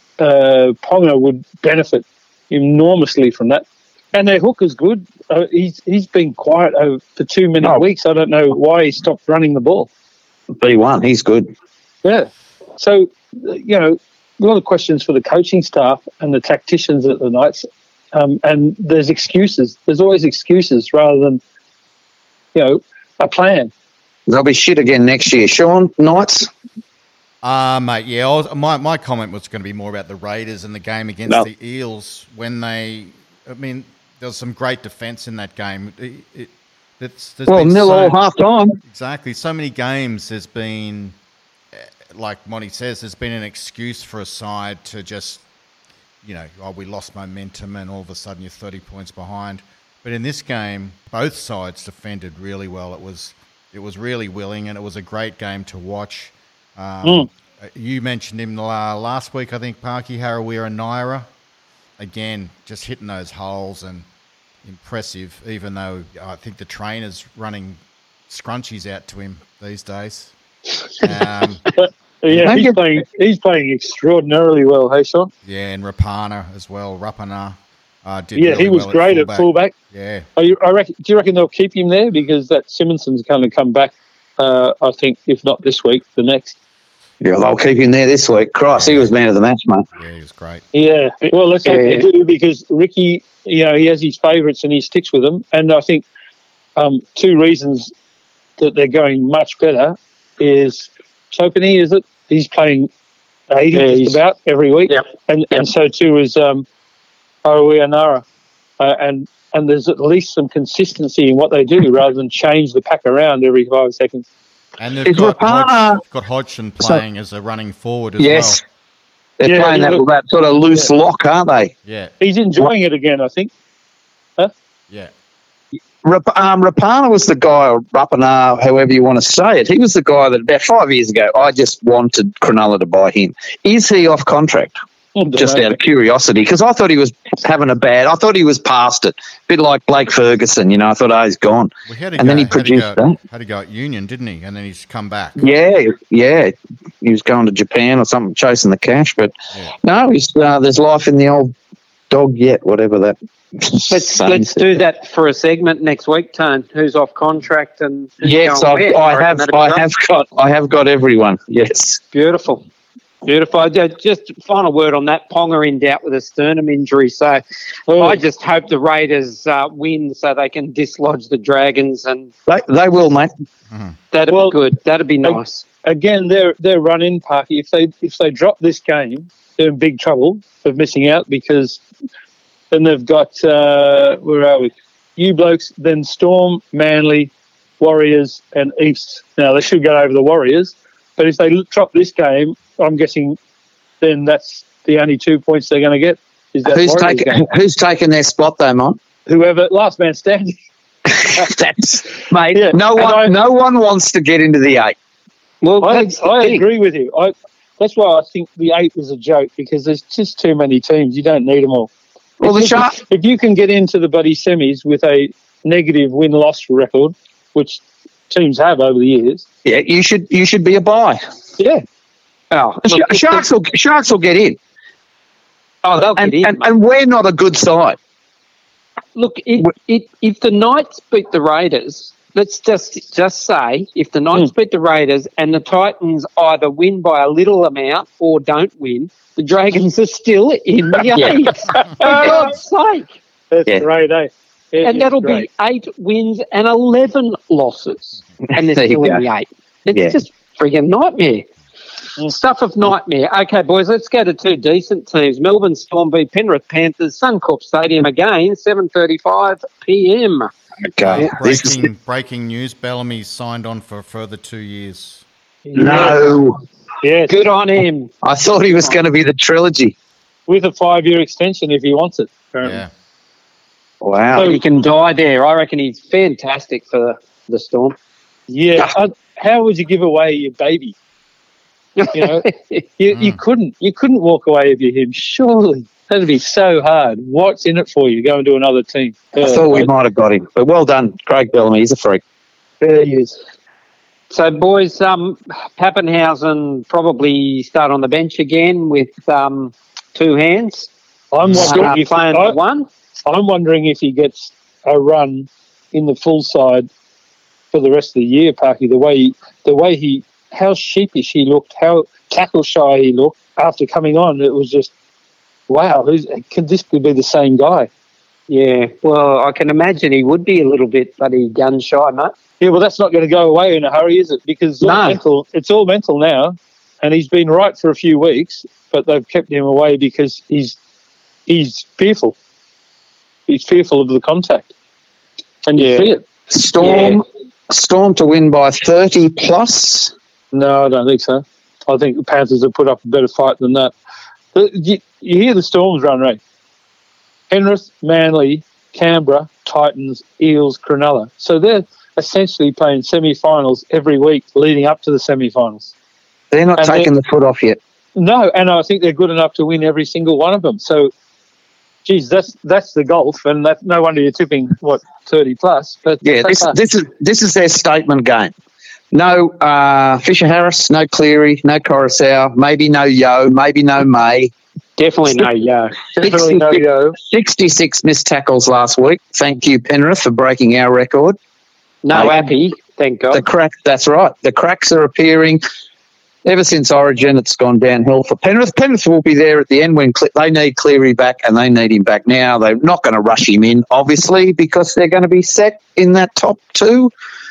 uh, Ponga would benefit enormously from that. And their hook is good. Uh, he's he's been quiet over, for too many Oh. weeks. I don't know why he stopped running the ball. B one, he's good. Yeah. So, you know, a lot of questions for the coaching staff and the tacticians at the Knights. Um, and there's excuses. There's always excuses rather than, you know, a plan. They'll be shit again next year. Sean, Knights? Uh, mate, yeah, I was, my, my comment was going to be more about the Raiders and the game against No. the Eels when they, I mean, there was some great defence in that game. It, it, it's, there's Well, been nil so- all half time. Exactly. So many games there's been, eh, like Monty says, there's been an excuse for a side to just, you know, oh, we lost momentum and all of a sudden you're thirty points behind. But in this game, both sides defended really well. It was it was really willing and it was a great game to watch. Um, Mm. You mentioned him la- last week, I think, Parky, Harawira and Naira. Again, just hitting those holes and impressive, even though I think the trainer's running scrunchies out to him these days. Um, Yeah, Thank he's you. playing. He's playing extraordinarily well. Hey, Sean. yeah, and Rapana as well. Rapana uh, did Yeah, really he was well great at at fullback. fullback. Yeah, Are you, I reckon, do you reckon they'll keep him there because that Simonson's going to come back? Uh, I think if not this week, the next. Yeah, they'll keep him there this week. Christ, he was man of the match, mate. yeah, he was great. Yeah, well, let's hope Yeah. they do because Ricky, you know, he has his favourites and he sticks with them. And I think um, two reasons that they're going much better is Topany, is it? He's playing eighty Yeah, just he's- about every week, Yep. and Yep. and so too is um, Harawira. Uh, and and there's at least some consistency in what they do rather than change the pack around every five seconds. And they've Is got, Rapana- Hodg, got Hodgson playing as a running forward as Yes. well. They're Yeah, playing yeah, that, look- that sort of loose lock, aren't they? Yeah, He's enjoying it again, I think. yeah. Rap- um, Rapana was the guy, or Rapana, however you want to say it. He was the guy that about five years ago, I just wanted Cronulla to buy him. Is he off contract? Just out of curiosity, because I thought he was having a bad. I thought he was past it, a bit like Blake Ferguson. You know, I thought, oh, he's gone, Well, he had to and go, then he had to produced go- that. Had to go at Union, didn't he? And then he's come back. Yeah, yeah, he was going to Japan or something, chasing the cash. But Yeah. no, he's, uh, there's life in the old dog yet, whatever that. Let's saying let's said. do that for a segment next week, Tone. Who's off contract and who's Yes, going I've, where? I reckon have. that'd be I great. have got. I have got everyone. Yes. Beautiful. Beautiful. Uh, Just final word on that. Ponga in doubt with a sternum injury. So Oh. I just hope the Raiders uh, win so they can dislodge the Dragons, and They, they will, mate. that'd Well, be good. That'd be nice. Again, their their run in, Parky. If they if they drop this game, they're in big trouble of missing out, because then they've got uh, where are we? You blokes, then Storm, Manly, Warriors, and East. Now they should go over the Warriors, but if they l- drop this game, I'm guessing then that's the only two points they're going to get. Is that Who's Warriors taking game. Who's taking their spot though, Mike? Whoever last man standing. That's mate. Yeah, no and one. I- no one wants to get into the eight. Well, I, that's the I thing. agree with you. I, that's why I think the eight is a joke, because there's just too many teams. You don't need them all. Well, the if, you Shark. can, if you can get into the buddy semis with a negative win-loss record, which teams have over the years, Yeah, you should. You should be a buy. yeah, Oh, Sh- look, if Sharks will. Sharks will get in, the- oh, they'll and, get in. and and we're not a good side. Look, it, it, if the Knights beat the Raiders, let's just just say if the Knights Hmm. beat the Raiders and the Titans either win by a little amount or don't win, the Dragons are still in the Yeah. eight. For God's sake. that's Yeah. great, eh? It And is that'll great. be eight wins and eleven losses. And they're There you still in go. the eight. It's Yeah. just friggin' nightmare. Stuff of nightmare. Okay, boys, let's go to two decent teams. Melbourne Storm beat Penrith Panthers, Suncorp Stadium again, seven thirty-five p m. Okay. This is- Breaking, breaking news: Bellamy's signed on for a further two years. no. Yes, Good on him. I thought he was going to be the trilogy. with a five-year extension if he wants it. Apparently. Yeah. Wow. He can die there. I reckon he's fantastic for the, the Storm. Yeah. Uh, how would you give away your baby? You know, you, you couldn't. You couldn't walk away with him. Surely that'd be so hard. What's in it for you going to another team? I thought we might have got him, but well done, Craig Bellamy. He's a freak. There he is. So, boys, um, Pappenhausen probably start on the bench again with um, two hands. I'm Uh, wondering if playing I, for one. I'm wondering if he gets a run in the full side for the rest of the year, Parky. The way the way he, how sheepish he looked, how tackle shy he looked after coming on. It was just, wow, who's, could this be the same guy? Yeah, well, I can imagine he would be a little bit bloody gun shy, mate. Yeah, well, that's not going to go away in a hurry, is it? Because it's all No. mental, it's all mental now, and he's been right for a few weeks, but they've kept him away because he's he's fearful. He's fearful of the contact, and you Yeah. see it. Storm, Storm to win by thirty plus. No, I don't think so. I think the Panthers have put up a better fight than that. The- You, you hear the Storms run rate. Penrith, Manly, Canberra, Titans, Eels, Cronulla. So they're essentially playing semi-finals every week leading up to the semi-finals. They're not And taking the foot off yet. No, and I think they're good enough to win every single one of them. So, geez, that's that's the golf, and that, no wonder you're tipping, what, thirty plus. But Yeah, this this is this is their statement game. No uh, Fisher Harris, no Cleary, no Coruscant, maybe no Yo, maybe no May. Definitely no, yeah. definitely no go. sixty-six missed tackles last week. Thank you, Penrith, for breaking our record. No Mate. happy, thank The God. crack, that's right. The cracks are appearing. Ever since Origin, it's gone downhill for Penrith. Penrith will be there at the end when Cle- they need Cleary back, and they need him back now. They're not going to rush him in, obviously, because they're going to be set in that top two.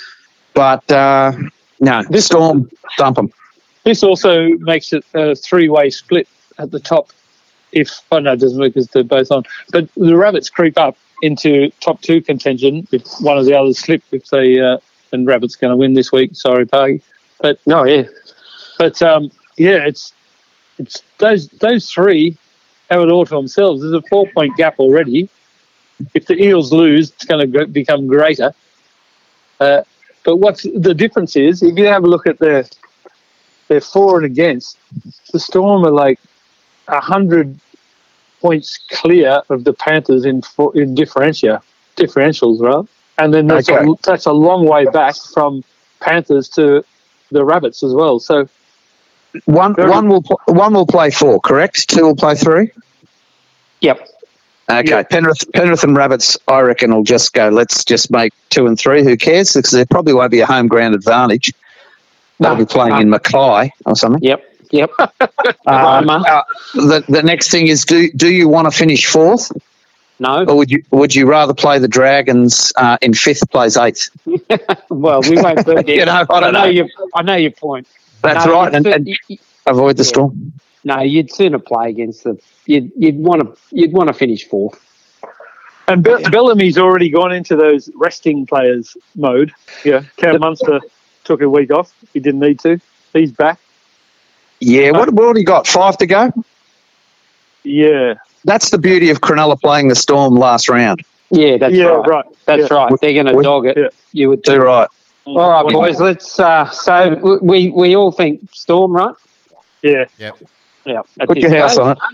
But uh, no, This- Storm, stump them. This also makes it a three-way split at the top. If oh no, it doesn't because they're both on. But the Rabbits creep up into top two contention if one of the others slip. If they uh, and Rabbits going to win this week. Sorry, Parky. But No, yeah. But um, yeah, it's it's those those three have it all to themselves. There's a four point gap already. If the Eels lose, it's going to become greater. Uh, but what's the difference is if you have a look at their their for and against, the Storm are like a hundred points clear of the Panthers in in differential differentials, right? And then that's Okay. a, that's a long way back from Panthers to the Rabbits as well. So One Very- one will pl- one will play four, correct? Two will play three. Yep. Okay, Yeah. Penrith, Penrith and Rabbits, I reckon, will just go, let's just make two and three. Who cares? Because there probably won't be a home ground advantage. They'll No, be playing no. in Mackay or something. Yep. Yep. Uh, Roma. uh, the, the next thing is, do do you want to finish fourth, No. or would you would you rather play the Dragons uh, in fifth, plays eighth? Well, we won't beat You it. know, I I don't know know. your. I know your point. That's No, right, and, you'd- and you- you- avoid the Yeah. storm. No, you'd sooner play against the. You'd you'd want to you'd want to finish fourth. and Be- Bellamy's already gone into those resting players mode. Yeah, Cam Munster took a week off. He didn't need to. He's back. Yeah, what what have you got? Five to go. Yeah, That's the beauty of Cronulla playing the Storm last round. Yeah, that's yeah, right. right. That's yeah. right. They're going to we- dog it. yeah. You would. Too right. All right, boys. Let's. Uh, so w- we we all think Storm, right? Yeah, Yep. Yeah. at Put this your house stage. on it.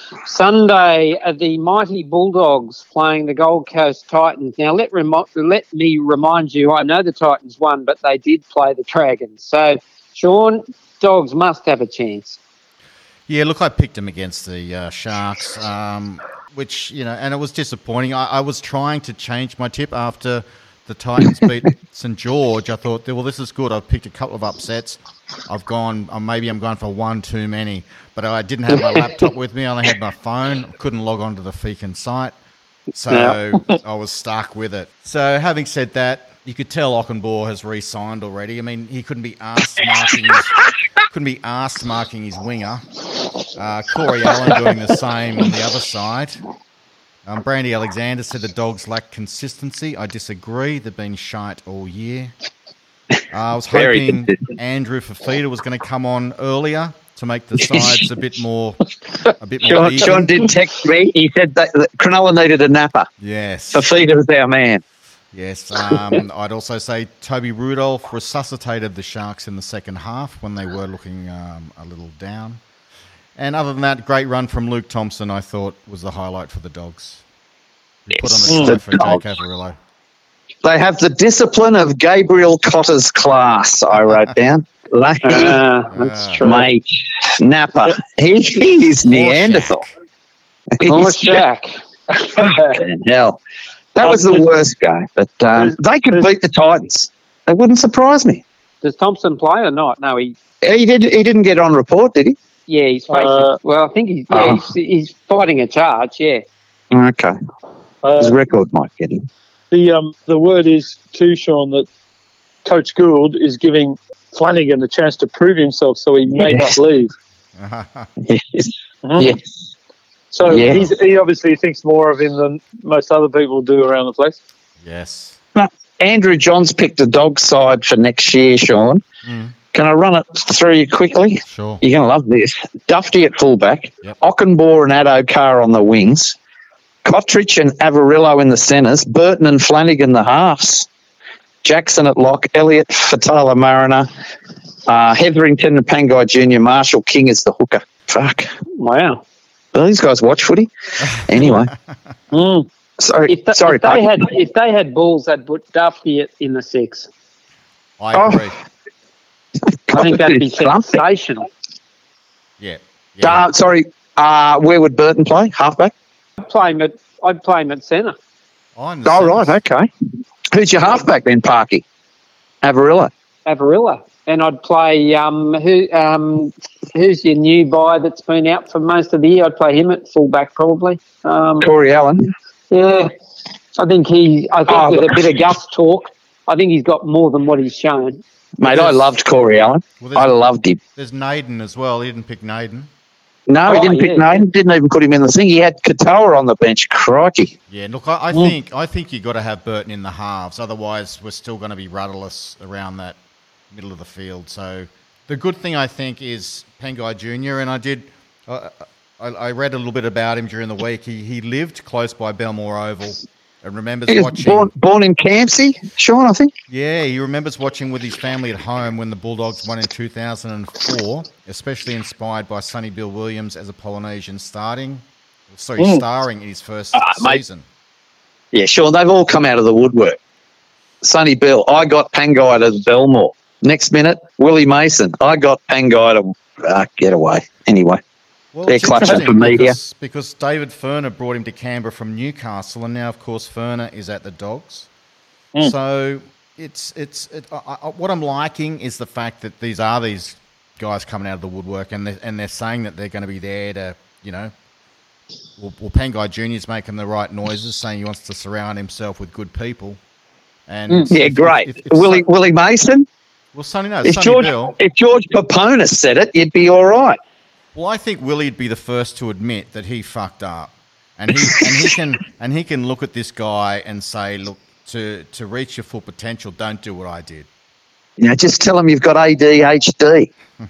Sunday, uh, the mighty Bulldogs playing the Gold Coast Titans. Now, let remo- let me remind you, I know the Titans won, but they did play the Dragons. So, Sean, Dogs must have a chance. Yeah, look, I picked him against the uh, Sharks, um, which, you know, and it was disappointing. I, I was trying to change my tip after the Titans beat St George. I thought, well, this is good. I've picked a couple of upsets. I've gone, uh, maybe I'm going for one too many, but I didn't have my laptop with me. I only had my phone. Couldn't log on to the Feakin site. So I was stuck with it. So having said that, you could tell Ockenbaugh has re-signed already. I mean, he couldn't be asked marking his, couldn't be asked marking his winger. Uh, Corey Allen doing the same on the other side. Um, Brandy Alexander said the Dogs lack consistency. I disagree. They've been shite all year. Uh, I was Very hoping consistent. Andrew Fafita was going to come on earlier to make the sides a bit more, a bit more Sean, even. Sean did text me. He said that, that Cronulla needed a napper. Yes. Fafita was our man. Yes, um, I'd also say Toby Rudolph resuscitated the Sharks in the second half when they were looking um, a little down. And other than that, great run from Luke Thompson, I thought, was the highlight for the Dogs. He put on Yes, the the show for Jake Dogs. Averillo. They have the discipline of Gabriel Cotter's class, I wrote down. Like, Uh, that's Uh, true. mate, Napper. He, he's Neanderthal. Poor He's Jack. fucking hell. That was the worst game. But um, they could beat the Titans. It wouldn't surprise me. Does Thompson play or not? No, he. He did. He didn't get on report, did he? Yeah, he's facing. Uh, well, I think he's. Yeah, oh. he's, he's fighting a charge. Yeah. Okay. His uh, record might get him. the um the word is too, Sean, that Coach Gould is giving Flanagan a chance to prove himself, so he may Yes. not leave. Yes. Mhm. Yes. So Yeah. he's, he obviously thinks more of him than most other people do around the place. Yes. Andrew Johns picked a dog side for next year, Sean. Mm. Can I run it through you quickly? Sure. You're going to love this. Dufty at fullback, Yep. Ockenbaugh and Addo Carr on the wings, Kotrich and Avarillo in the centres, Burton and Flanagan the halves, Jackson at lock, Elliott, Fatala Mariner, uh, Hetherington and Pangai Junior, Marshall King is the hooker. Fuck. Wow. Well, these guys watch footy. Anyway. Mm. Sorry, If, th- sorry, if they Paki. had if they had balls, they'd put Duffy at- in the six. I Oh. agree. I think that'd be Something. sensational. Yeah. yeah. Uh, sorry, uh, where would Burton play? Halfback? I'd play him at I'd play him at centre. I'm the Oh, same. right, okay. Who's your halfback then, Parky? Avarillo. Avarilla. And I'd play um who um who's your new guy that's been out for most of the year? I'd play him at fullback probably. Um, Corey Allen. yeah, I think he. I think Oh, with look. a bit of Gus talk, I think he's got more than what he's shown. Mate, I Yes. loved Corey Allen. Well, there's- I loved him. There's Naden as well. He didn't pick Naden. No, he Oh, didn't pick yeah. Naden. Didn't even put him in the thing. He had Katoa on the bench. Crikey. Yeah, look, I, I think I think you got to have Burton in the halves. Otherwise, we're still going to be rudderless around that middle of the field. So the good thing I think is Pangai Junior And I did, uh, I, I read a little bit about him during the week. He he lived close by Belmore Oval and remembers He was watching. born, born in Campsie, Sean, I think. Yeah, he remembers watching with his family at home when the Bulldogs won in two thousand four, especially inspired by Sonny Bill Williams as a Polynesian starting, sorry, Mm. starring in his first Ah, mate. season. Yeah, Sean, they've all come out of the woodwork. Sonny Bill, I got Pangai to Belmore. Next minute, Willie Mason, I got Pangai to uh, get away. Anyway, Well, they're it's clutching interesting for media. because, because David Furner brought him to Canberra from Newcastle, and now, of course, Furner is at the Dogs. Mm. So it's it's it, I, I, what I'm liking is the fact that these are these guys coming out of the woodwork, and they're, and they're saying that they're going to be there to, you know, well, well Pangai Junior's making the right noises, saying he wants to surround himself with good people. And Mm. Yeah, if- great. if- if Willie Son- Willie Mason, well, Sonny, no, if Sonny George, Bill. if George Paponis said it, you'd be all right. Well, I think Willie'd be the first to admit that he fucked up, and he and he can and he can look at this guy and say, "Look, to to reach your full potential, don't do what I did." You know, just tell him you've got A D H D.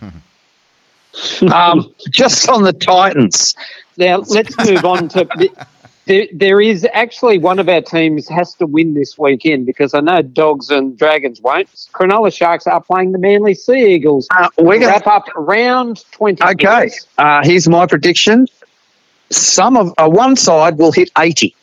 um, just on the Titans. Now, let's move on to... There, there is actually one of our teams has to win this weekend because I know Dogs and Dragons won't. Cronulla Sharks are playing the Manly Sea Eagles. Uh, we're gonna- wrap up round twenty. Okay, uh, here's my prediction. Some of uh, one side will hit eighty.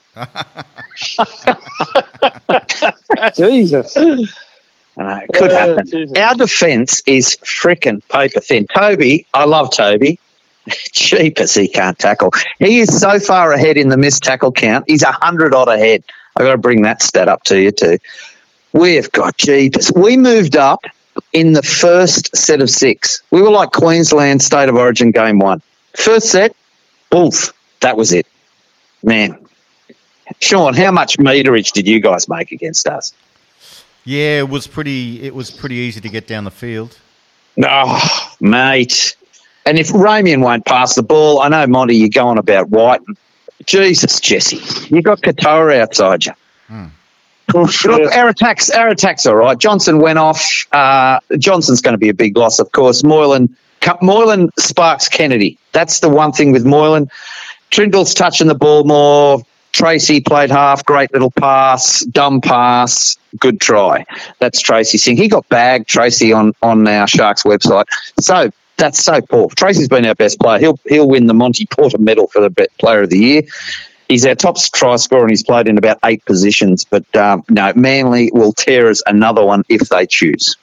Jesus. Uh, it could Uh, happen. Jesus. Our defence is frickin' paper thin. Toby, I love Toby. Cheapers, he can't tackle. He is so far ahead in the missed tackle count. He's a hundred odd ahead. I've got to bring that stat up to you too. We've got Jeepers. We moved up in the first set of six. We were like Queensland State of Origin game one. First set, oof, that was it. Man. Sean, how much meterage did you guys make against us? Yeah, it was pretty. It was pretty easy to get down the field. Oh, mate. And if Ramian won't pass the ball, I know, Monty, you're going about White. Jesus, Jesse, you got Katoa outside you. Hmm. Look, our attack's, our attack's all right. Johnson went off. Uh, Johnson's going to be a big loss, of course. Moylan, Moylan sparks Kennedy. That's the one thing with Moylan. Trindle's touching the ball more. Tracy played half, great little pass, dumb pass, good try. That's Tracy Singh. He got bagged, Tracy, on, on our Sharks website. So that's so poor. Tracy's been our best player. He'll he'll win the Monty Porter medal for the best player of the year. He's our top try scorer and he's played in about eight positions. But um, no, Manly will tear us another one if they choose.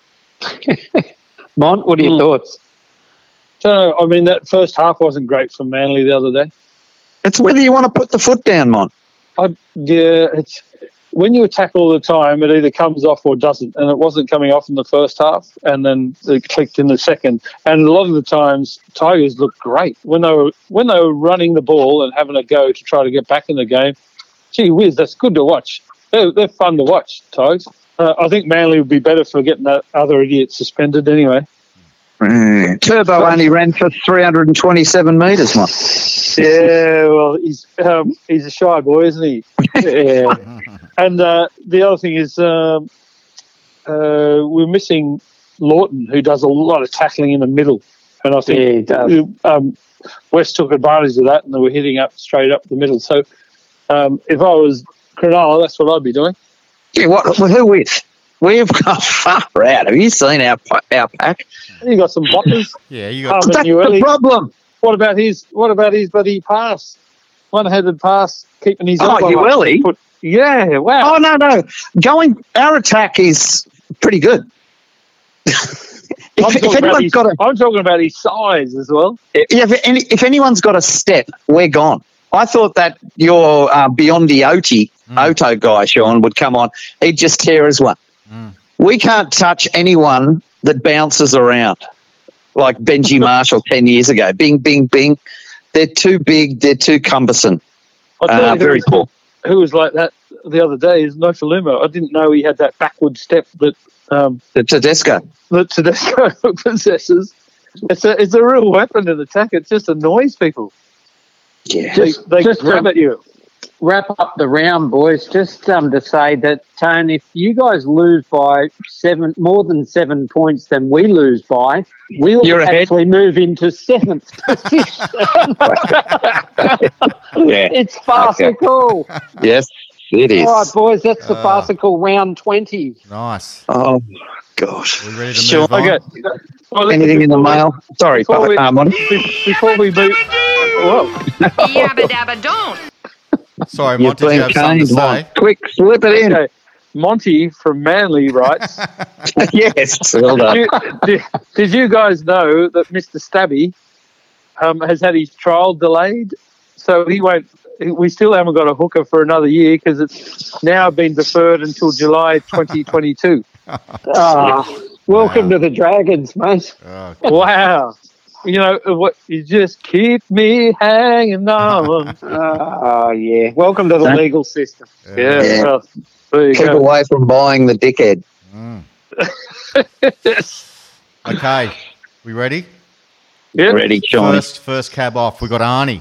Mont, what are your Hmm. thoughts? So, I mean, that first half wasn't great from Manly the other day. It's whether you want to put the foot down, Mon. I, yeah, it's when you attack all the time, it either comes off or doesn't, and it wasn't coming off in the first half, and then it clicked in the second. And a lot of the times, Tigers looked great when they were when they were running the ball and having a go to try to get back in the game. Gee whiz, that's good to watch. They're, they're fun to watch, Tigers. Uh, I think Manly would be better for getting that other idiot suspended anyway. Mm. Turbo only ran for three hundred twenty-seven metres, Mon. Yeah, well, he's um, he's a shy boy, isn't he? Yeah. And uh, the other thing is um, uh, we're missing Lawton, who does a lot of tackling in the middle. And I think Yeah, he does. um, West took advantage of that, and they were hitting up straight up the middle. So um, if I was Cronulla, that's what I'd be doing. Yeah, what? Who with? We've got far out. Have you seen our our pack? You got some boppers. Yeah, you got. Um, That's the Newelly. problem. What about his? What about his bloody pass? One-handed pass, keeping his. Oh, elbow up. Newelly? Put- Yeah, wow. Oh no, no. Going. Our attack is pretty good. I'm, if, talking if about anyone's his, got a, I'm talking about his size as well. yeah, if, any, if anyone's got a step, we're gone. I thought that your uh, Biondi Oti, Oto guy, Sean, would come on. He'd just tear us one. Mm. We can't touch anyone that bounces around like Benji Marshall ten years ago. Bing, bing, bing. They're too big. They're too cumbersome. I'll tell Uh, you who very was- poor. Who was like that the other day is Nofaluma. I didn't know he had that backward step that um, The Tedesco. that Tedesco possesses. It's a it's a real weapon in attack. It just annoys people. Yeah. They, they just grab to- at you. Wrap up the round, boys. Just um, to say that, Tone, if you guys lose by seven, more than seven points than we lose by, we'll You're ahead. actually move into seventh position. Yeah. It's farcical. Yes. it is. All right, boys, that's the Uh, farcical round twenty. Nice. Oh, God. Are we ready to Sure. move on? Okay. Well, listen, Anything in the before we- mail? Sorry, Before we, uh, Monty. be- before we move, whoa. Yabba dabba don't. Sorry, You're Monty, did you have something to Mon. say? Quick, slip it in. Okay. Monty from Manly writes, Yes, well did, done. you, did, did you guys know that Mister Stabby um, has had his trial delayed? So he won't. We still haven't got a hooker for another year because it's now been deferred until July twenty twenty-two. Ah, welcome Wow. to the Dragons, mate. Oh, Wow. You know, what? You just keep me hanging on. Oh, yeah. Welcome to the Thank- legal system. Yeah. Yeah. Well, there you Keep go. away from buying the dickhead. mm. Okay, we ready? Yep. Ready, Sean? First, first cab off. We got Arnie,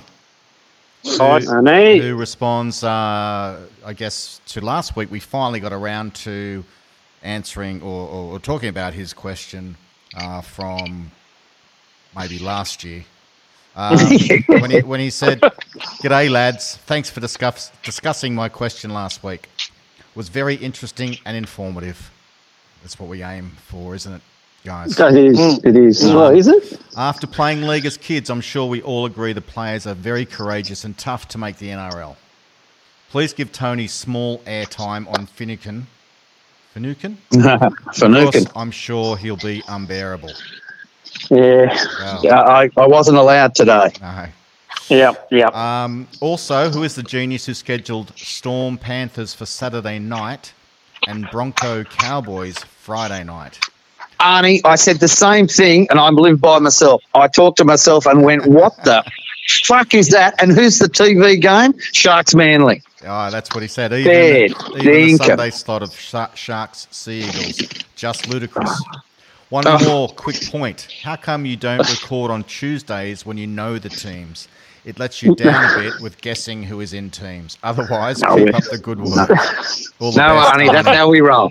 Nice. And he, who responds, uh, I guess, to last week. We finally got around to answering or, or, or talking about his question uh, from maybe last year. Um, when, he, when he said, "G'day, lads. Thanks for discuss, discussing my question last week. Was very interesting and informative." That's what we aim for, isn't it, guys? that is, it is. Well, is it? After playing league as kids, I'm sure we all agree the players are very courageous and tough to make the N R L. Please give Tony small airtime on Finucane. Finucane? Of Finucane. course, I'm sure he'll be unbearable. Yeah. Wow. Yeah, I, I wasn't allowed today. No. Yeah, yeah. Um, also, who is the genius who scheduled Storm Panthers for Saturday night and Bronco Cowboys Friday night? Arnie, I said the same thing, and I lived by myself. I talked to myself and went, what the fuck is that? And who's the T V game? Sharks Manly. Oh, that's what he said. Even, Fair even the dinkum. Sunday slot of Sha- Sharks Sea Eagles. Just ludicrous. One Oh. more quick point. How come you don't record on Tuesdays when you know the teams? It lets you down a bit with guessing who is in teams. Otherwise, No. keep up the good work. All the No, best, Arnie, that's Arnie. how we roll.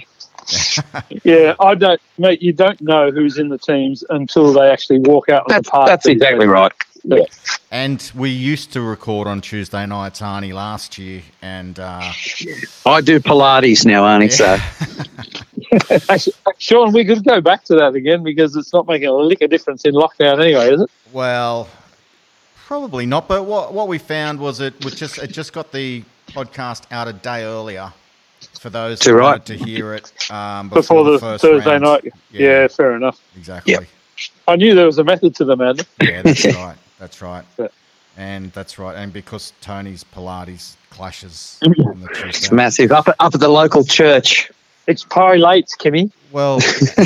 Yeah, I don't, mate. You don't know who's in the teams until they actually walk out on That's, the park. that's exactly right. And we used to record on Tuesday nights, Arnie, last year. And uh, I do Pilates now, Arnie, so. Actually, Sean, we could go back to that again because it's not making a lick of difference in lockdown anyway, is it? well, probably not. But what what we found was it was just it just got the podcast out a day earlier for those Too who right. wanted to hear it um, before, Before the, the first Thursday round. night. Yeah. fair enough. Exactly. Yep. I knew there was a method to the madness. Yeah, that's right. That's right. Yeah. And that's right. And because Tony's Pilates clashes on the It's Tuesday. massive. Up, up at the local church. It's pilates, Kimmy. Well,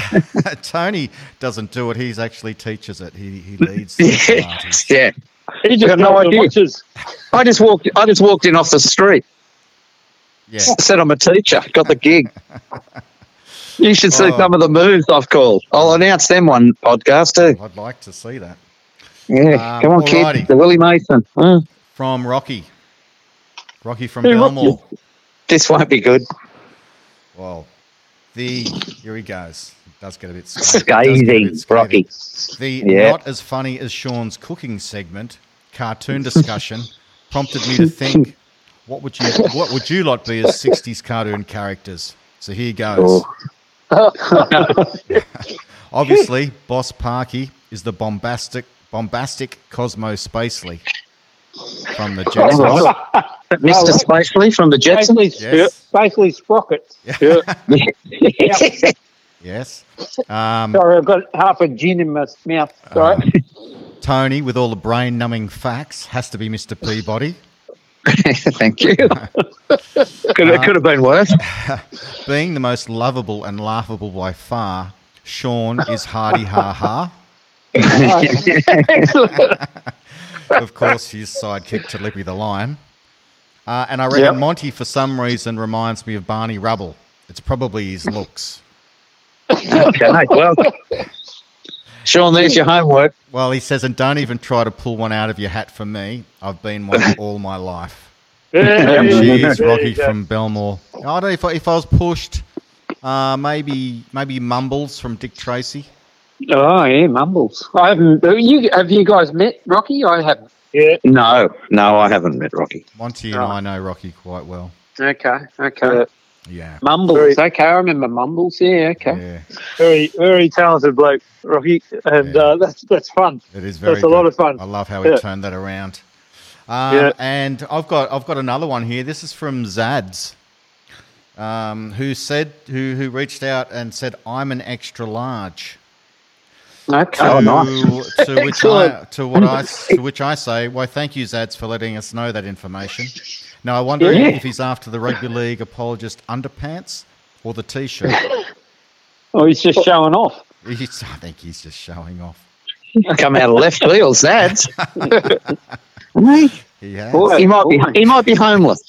Tony doesn't do it. He's actually teaches it. He he leads the Pilates. Yeah. He just got no goes and idea. watches. I just walked I just walked in off the street. Yeah. Said I'm a teacher. Got the gig. You should see Oh. some of the moves I've called. I'll announce them one podcast too. I'd like to see that. Yeah. Um, Come on, alrighty. kid. The Willie Mason. Huh? From Rocky. Rocky from Hey, Rocky. Belmore. This won't be good. Well, the here he goes. It does get a bit scathing. It does get a Scathing, bit scathing. Rocky. The Yeah. not as funny as Sean's cooking segment, cartoon discussion, prompted me to think, what would you what would you lot be as sixties cartoon characters? So here goes. Oh. Obviously, Boss Parky is the bombastic bombastic Cosmo Spacely from the Jetsons. Mister Spacely from the Jetsons. Basically, Yes. basically sprockets. Yeah. Yes. Um, Sorry, I've got half a gin in my mouth. Sorry. Tony, with all the brain-numbing facts, has to be Mister Peabody. Thank you. could, it could have been worse. Being the most lovable and laughable by far, Sean is Hardy Ha Ha. Of course, his sidekick to Lippy the Lion. Uh, and I reckon Yep. Monty, for some reason, reminds me of Barney Rubble. It's probably his looks. Okay, well, Sean, there's your homework. Well, he says, and don't even try to pull one out of your hat for me. I've been one all my life. Yeah, Cheers, there Rocky you go. from Belmore. I don't know if I, if I was pushed, uh, maybe maybe Mumbles from Dick Tracy. Oh, yeah, Mumbles. I haven't. You, have you guys met Rocky? I haven't. Yeah. No, no, I haven't met Rocky. Monty and Oh. I know Rocky quite well. Okay, okay. Uh, Yeah. Mumbles. Very- Okay, I remember Mumbles. Yeah, okay. Yeah. very, very talented bloke, Rocky, and Yeah. uh, that's that's fun. It is very That's a good. lot of fun. I love how he Yeah. turned that around. Um, Yeah. And I've got I've got another one here. This is from Zads, um, who said who who reached out and said, "I'm an extra large." Okay. To, Oh, nice. to which I to what I to which I say, well, thank you, Zads, for letting us know that information. Now I wonder Yeah. if he's after the rugby league apologist underpants or the t-shirt. Oh, he's just showing off. He's, I think he's just showing off. Come out of left field, Zads. He has. Boy. he might be. He might be homeless.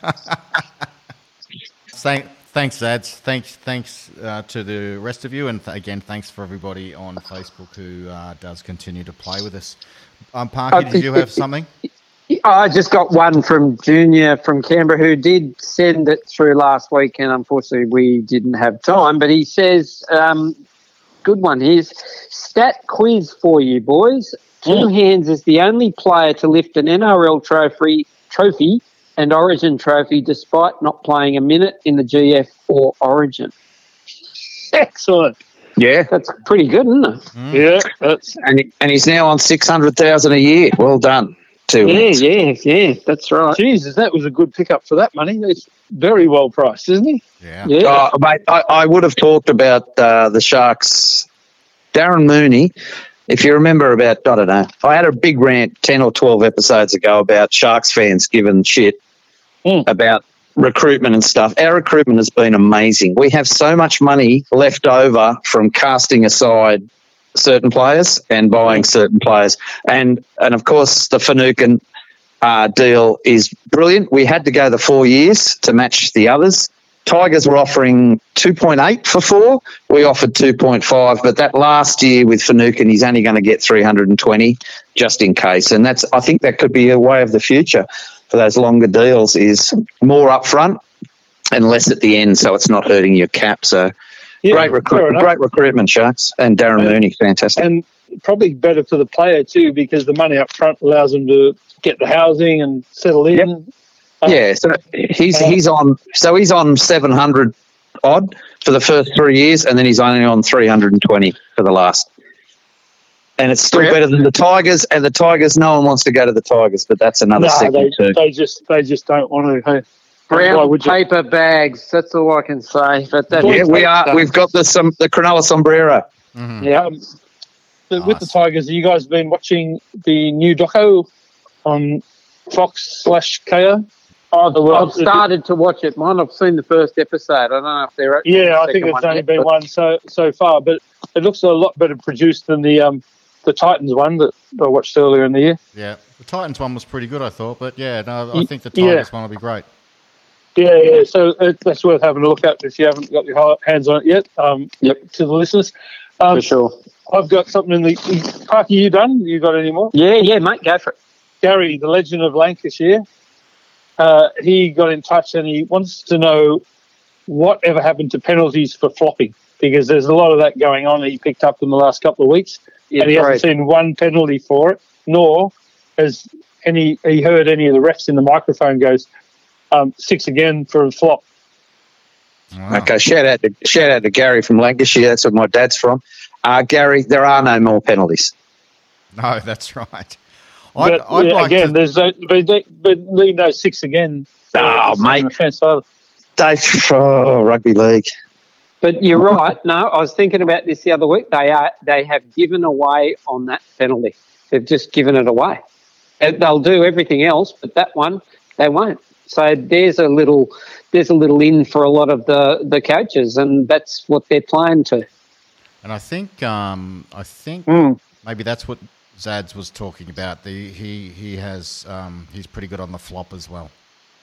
Thank, thanks, Zads. Thanks, thanks uh, to the rest of you, and th- again, thanks for everybody on Facebook who uh, does continue to play with us. Um, Parky, did you have something? I just got one from Junior from Canberra who did send it through last week, and unfortunately we didn't have time. But he says, um, good one. Here's stat quiz for you, boys. Tim Hands is the only player to lift an N R L trophy, trophy and Origin trophy despite not playing a minute in the G F or Origin. Excellent. Yeah, That's pretty good, isn't it? Yeah, that's and he, and he's now on six hundred thousand a year. Well done. To Yeah, yeah, yeah. That's right. Jesus. That was a good pickup for that money. It's very well priced, isn't he? Yeah. Yeah. Oh, mate, I, I would have talked about uh, the Sharks. Darren Mooney, if you remember about, I don't know, I had a big rant ten or twelve episodes ago about Sharks fans giving shit Mm. about recruitment and stuff. Our recruitment has been amazing. We have so much money left over from casting aside certain players and buying certain players. And, and of course, the Finucane uh, deal is brilliant. We had to go the four years to match the others. Tigers were offering two point eight for four. We offered two point five, but that last year with Finucane, he's only going to get three hundred twenty just in case. And that's, I think that could be a way of the future for those longer deals, is more upfront and less at the end, so it's not hurting your cap. So Yeah, great fair recruit, enough. great recruitment, Sharks, and Darren Mooney, fantastic. And probably better for the player too, because the money up front allows them to get the housing and settle in. Yep. Uh, Yeah, so he's he's on so he's on seven hundred odd for the first three years, and then he's only on three hundred and twenty for the last. And it's still Yeah. better than the Tigers. And the Tigers, no one wants to go to the Tigers, but that's another No, they, segment too. they just they just don't want to. Hey, why Brown would you? paper bags. That's all I can say. But that Yeah, we are. We've got the some the Cronulla sombrero. Yeah. Um, but with the Nice. Tigers, have you guys been watching the new doco on Fox slash K O? Oh, the I've started to watch it, man. I've seen the first episode. I don't know if they're opening Yeah, the I think second it's one only yet, been but- one so so far, but it looks a lot better produced than the um the Titans one that I watched earlier in the year. Yeah. The Titans one was pretty good, I thought, but yeah, no, I Y- think the yeah. Tigers one will be great. Yeah, yeah. So it, that's worth having a look at if you haven't got your hands on it yet. Um, Yep. To the listeners, um, For sure. I've got something in the. Parky, you done? You got any more? Yeah, yeah, mate. Go for it. Gary, the legend of Lancashire, uh, he got in touch and he wants to know whatever happened to penalties for flopping, because there's a lot of that going on that he picked up in the last couple of weeks, Yeah, and he right. hasn't seen one penalty for it, nor has any he heard any of the refs in the microphone goes um, six again for a flop. Wow. Okay, shout out to shout out to Gary from Lancashire. That's where my dad's from. Uh, Gary, there are no more penalties. No, that's right. I'd, But I'd yeah, like again, to, there's no, but, they, but leave no six again. Oh, mate. Offense either. They oh, rugby league. But you're right. No, I was thinking about this the other week. They are they have given away on that penalty. They've just given it away. Uh, They'll do everything else, but that one they won't. So there's a little there's a little in for a lot of the, the coaches, and that's what they're playing to. and I think, um, I think Mm. maybe that's what Zads was talking about. The he he has um, he's pretty good on the flop as well.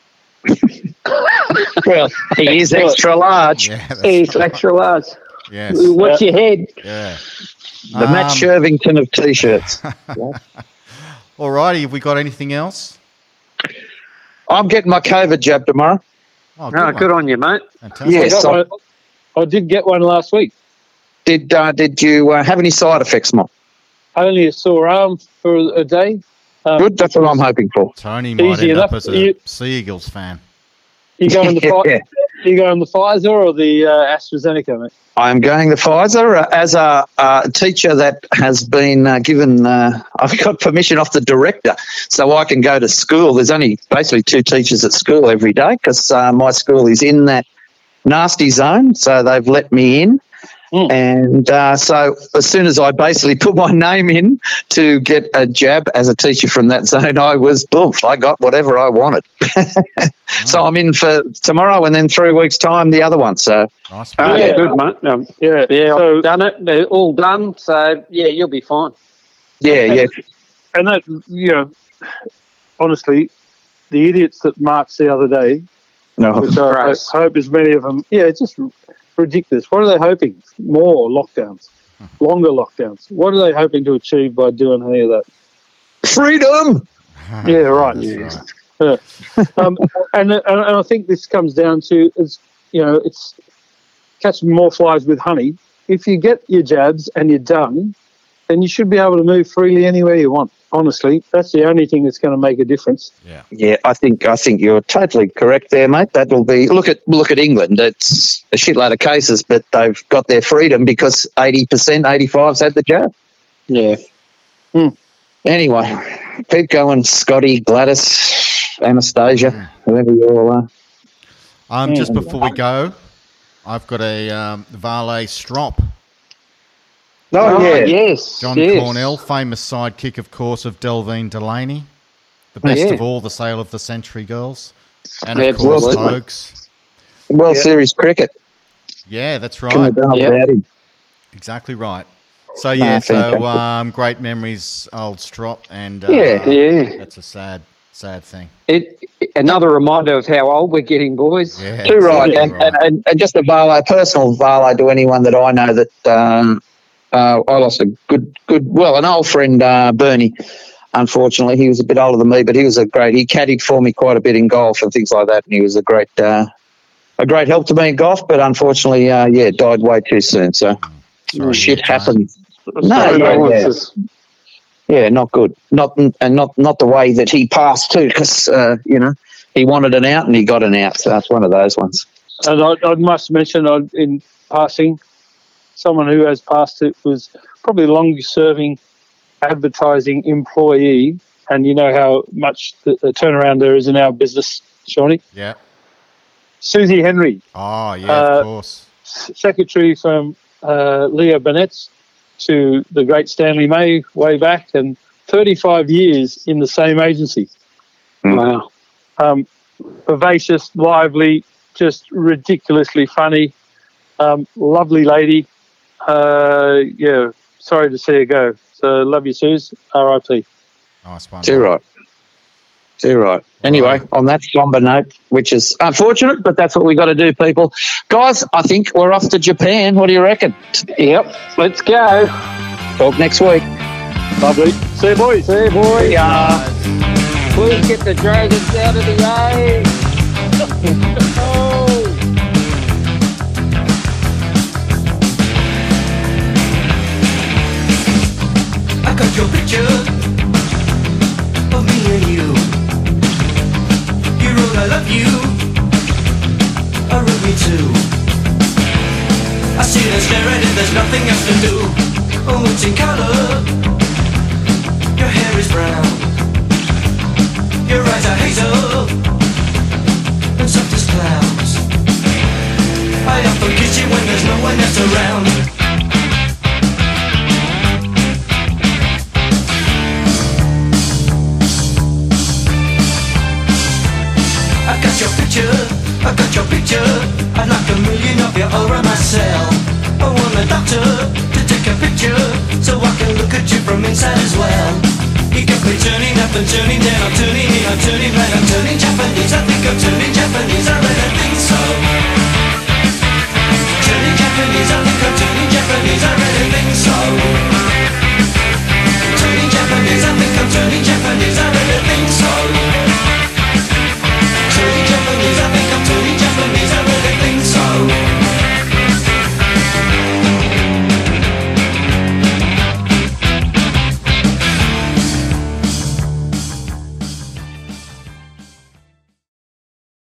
Well, he is extra large. Yeah, that's He's extra large. yes, Watch your head. yeah. The Matt Um, Shervington of t-shirts. Alrighty, have we got anything else? I'm getting my COVID jab tomorrow. Oh, Oh, good on you, mate. Fantastic. Yes. I, got I- one- I did get one last week. Did uh, did you uh, have any side effects, Mom? Only a sore arm for a day. Um, Good. That's what I'm hoping for. Tony might Easy end up enough. as a You- Sea Eagles fan. You going the Pfi- Yeah. you going the Pfizer or the uh, AstraZeneca, mate? I'm going the Pfizer uh, as a uh, teacher that has been uh, given. Uh, I've got permission off the director, so I can go to school. There's only basically two teachers at school every day because uh, my school is in that nasty zone, so they've let me in. Mm. And uh, so as soon as I basically put my name in to get a jab as a teacher from that zone, I was boof. I got whatever I wanted. So I'm in for tomorrow and then three weeks' time the other one. So Nice. Oh, Yeah. yeah, good, mate. Um, Yeah, yeah, So, I've done it. They're all done. So, yeah, you'll be fine. yeah, yeah. and that, you know, honestly, the idiots that marched the other day, No. which I, I Gross. hope as many of them, yeah, it's just ridiculous. What are they hoping? More lockdowns, longer lockdowns. What are they hoping to achieve by doing any of that? Freedom. Yeah, right. That's right. Yeah. um, and, and and I think this comes down to is you know it's catching more flies with honey. If you get your jabs and you're done, then you should be able to move freely anywhere you want. Honestly, that's the only thing that's going to make a difference. Yeah. Yeah, I think I think you're totally correct there, mate. That will be look at look at England. It's a shitload of cases, but they've got their freedom because eighty percent, eighty-five's had the jab. Yeah. Anyway, keep going, Scotty, Gladys, Anastasia, whoever you all are. Um, just before we go, I've got a um, Varley Strop. Oh, yeah. yes. John yes. Cornell, famous sidekick, of course, of Delvine Delaney. The best Yeah. of all, the Sale of the Century girls. And, of Absolutely. course, Hoax. World Yeah. Series cricket. Yeah, that's Couldn't right. have done Yep. without him. Exactly right. So, yeah, Ah, so fantastic. um, great memories, old Strop. And uh, Yeah. Yeah. that's a sad, sad thing. It, another reminder of how old we're getting, boys. Yeah, Too right. exactly And, and, and, and just a Varley, personal Varley to anyone that I know that um, uh, I lost a good, good, well, an old friend, uh, Bernie. Unfortunately, he was a bit older than me, but he was a great. He caddied for me quite a bit in golf and things like that, and he was a great, uh, a great help to me in golf. But unfortunately, uh, yeah, died way too soon. So Sorry, shit mate. happens. No, Sorry, yeah, no, yeah. it's just- Yeah, not good. Not and not not the way that he passed too, because uh, you know he wanted an out and he got an out. So that's one of those ones. And I, I must mention uh, in passing, someone who has passed it was probably the longest-serving advertising employee, and you know how much the, the turnaround there is in our business, Shawnee. Yeah. Susie Henry, Oh, yeah, Uh, of course. s- secretary from uh, Leo Burnett's to the great Stanley May way back, and thirty-five years in the same agency. Wow. Um, vivacious, lively, just ridiculously funny, um, lovely lady. Uh, yeah, sorry to see her go. So love you, Suze. R I P. Nice one. Too right. Too right. Anyway, on that somber note, which is unfortunate, but that's what we got to do, people. Guys, I think we're off to Japan. What do you reckon? Yep. Let's go. Talk next week. Lovely. See you, boys. See you, boy. Uh, please get the dragons out of the way. Oh. I got your picture of me and you. You wrote I love you. I wrote me too. I sit and stare at it, there's nothing else to do. Oh, it's in color. Your hair is brown. Your eyes are hazel and soft as clouds. I often kiss you when there's no one else around. I got your picture, I got your picture. I'd like a million of you all around myself. I want a doctor to take a picture so I can look at you from inside as well. You got me turning up and turning down, I'm turning in, I'm turning right, I'm turning Japanese. I think I'm turning Japanese, I really think so. Turning Japanese, I think I'm turning Japanese, I really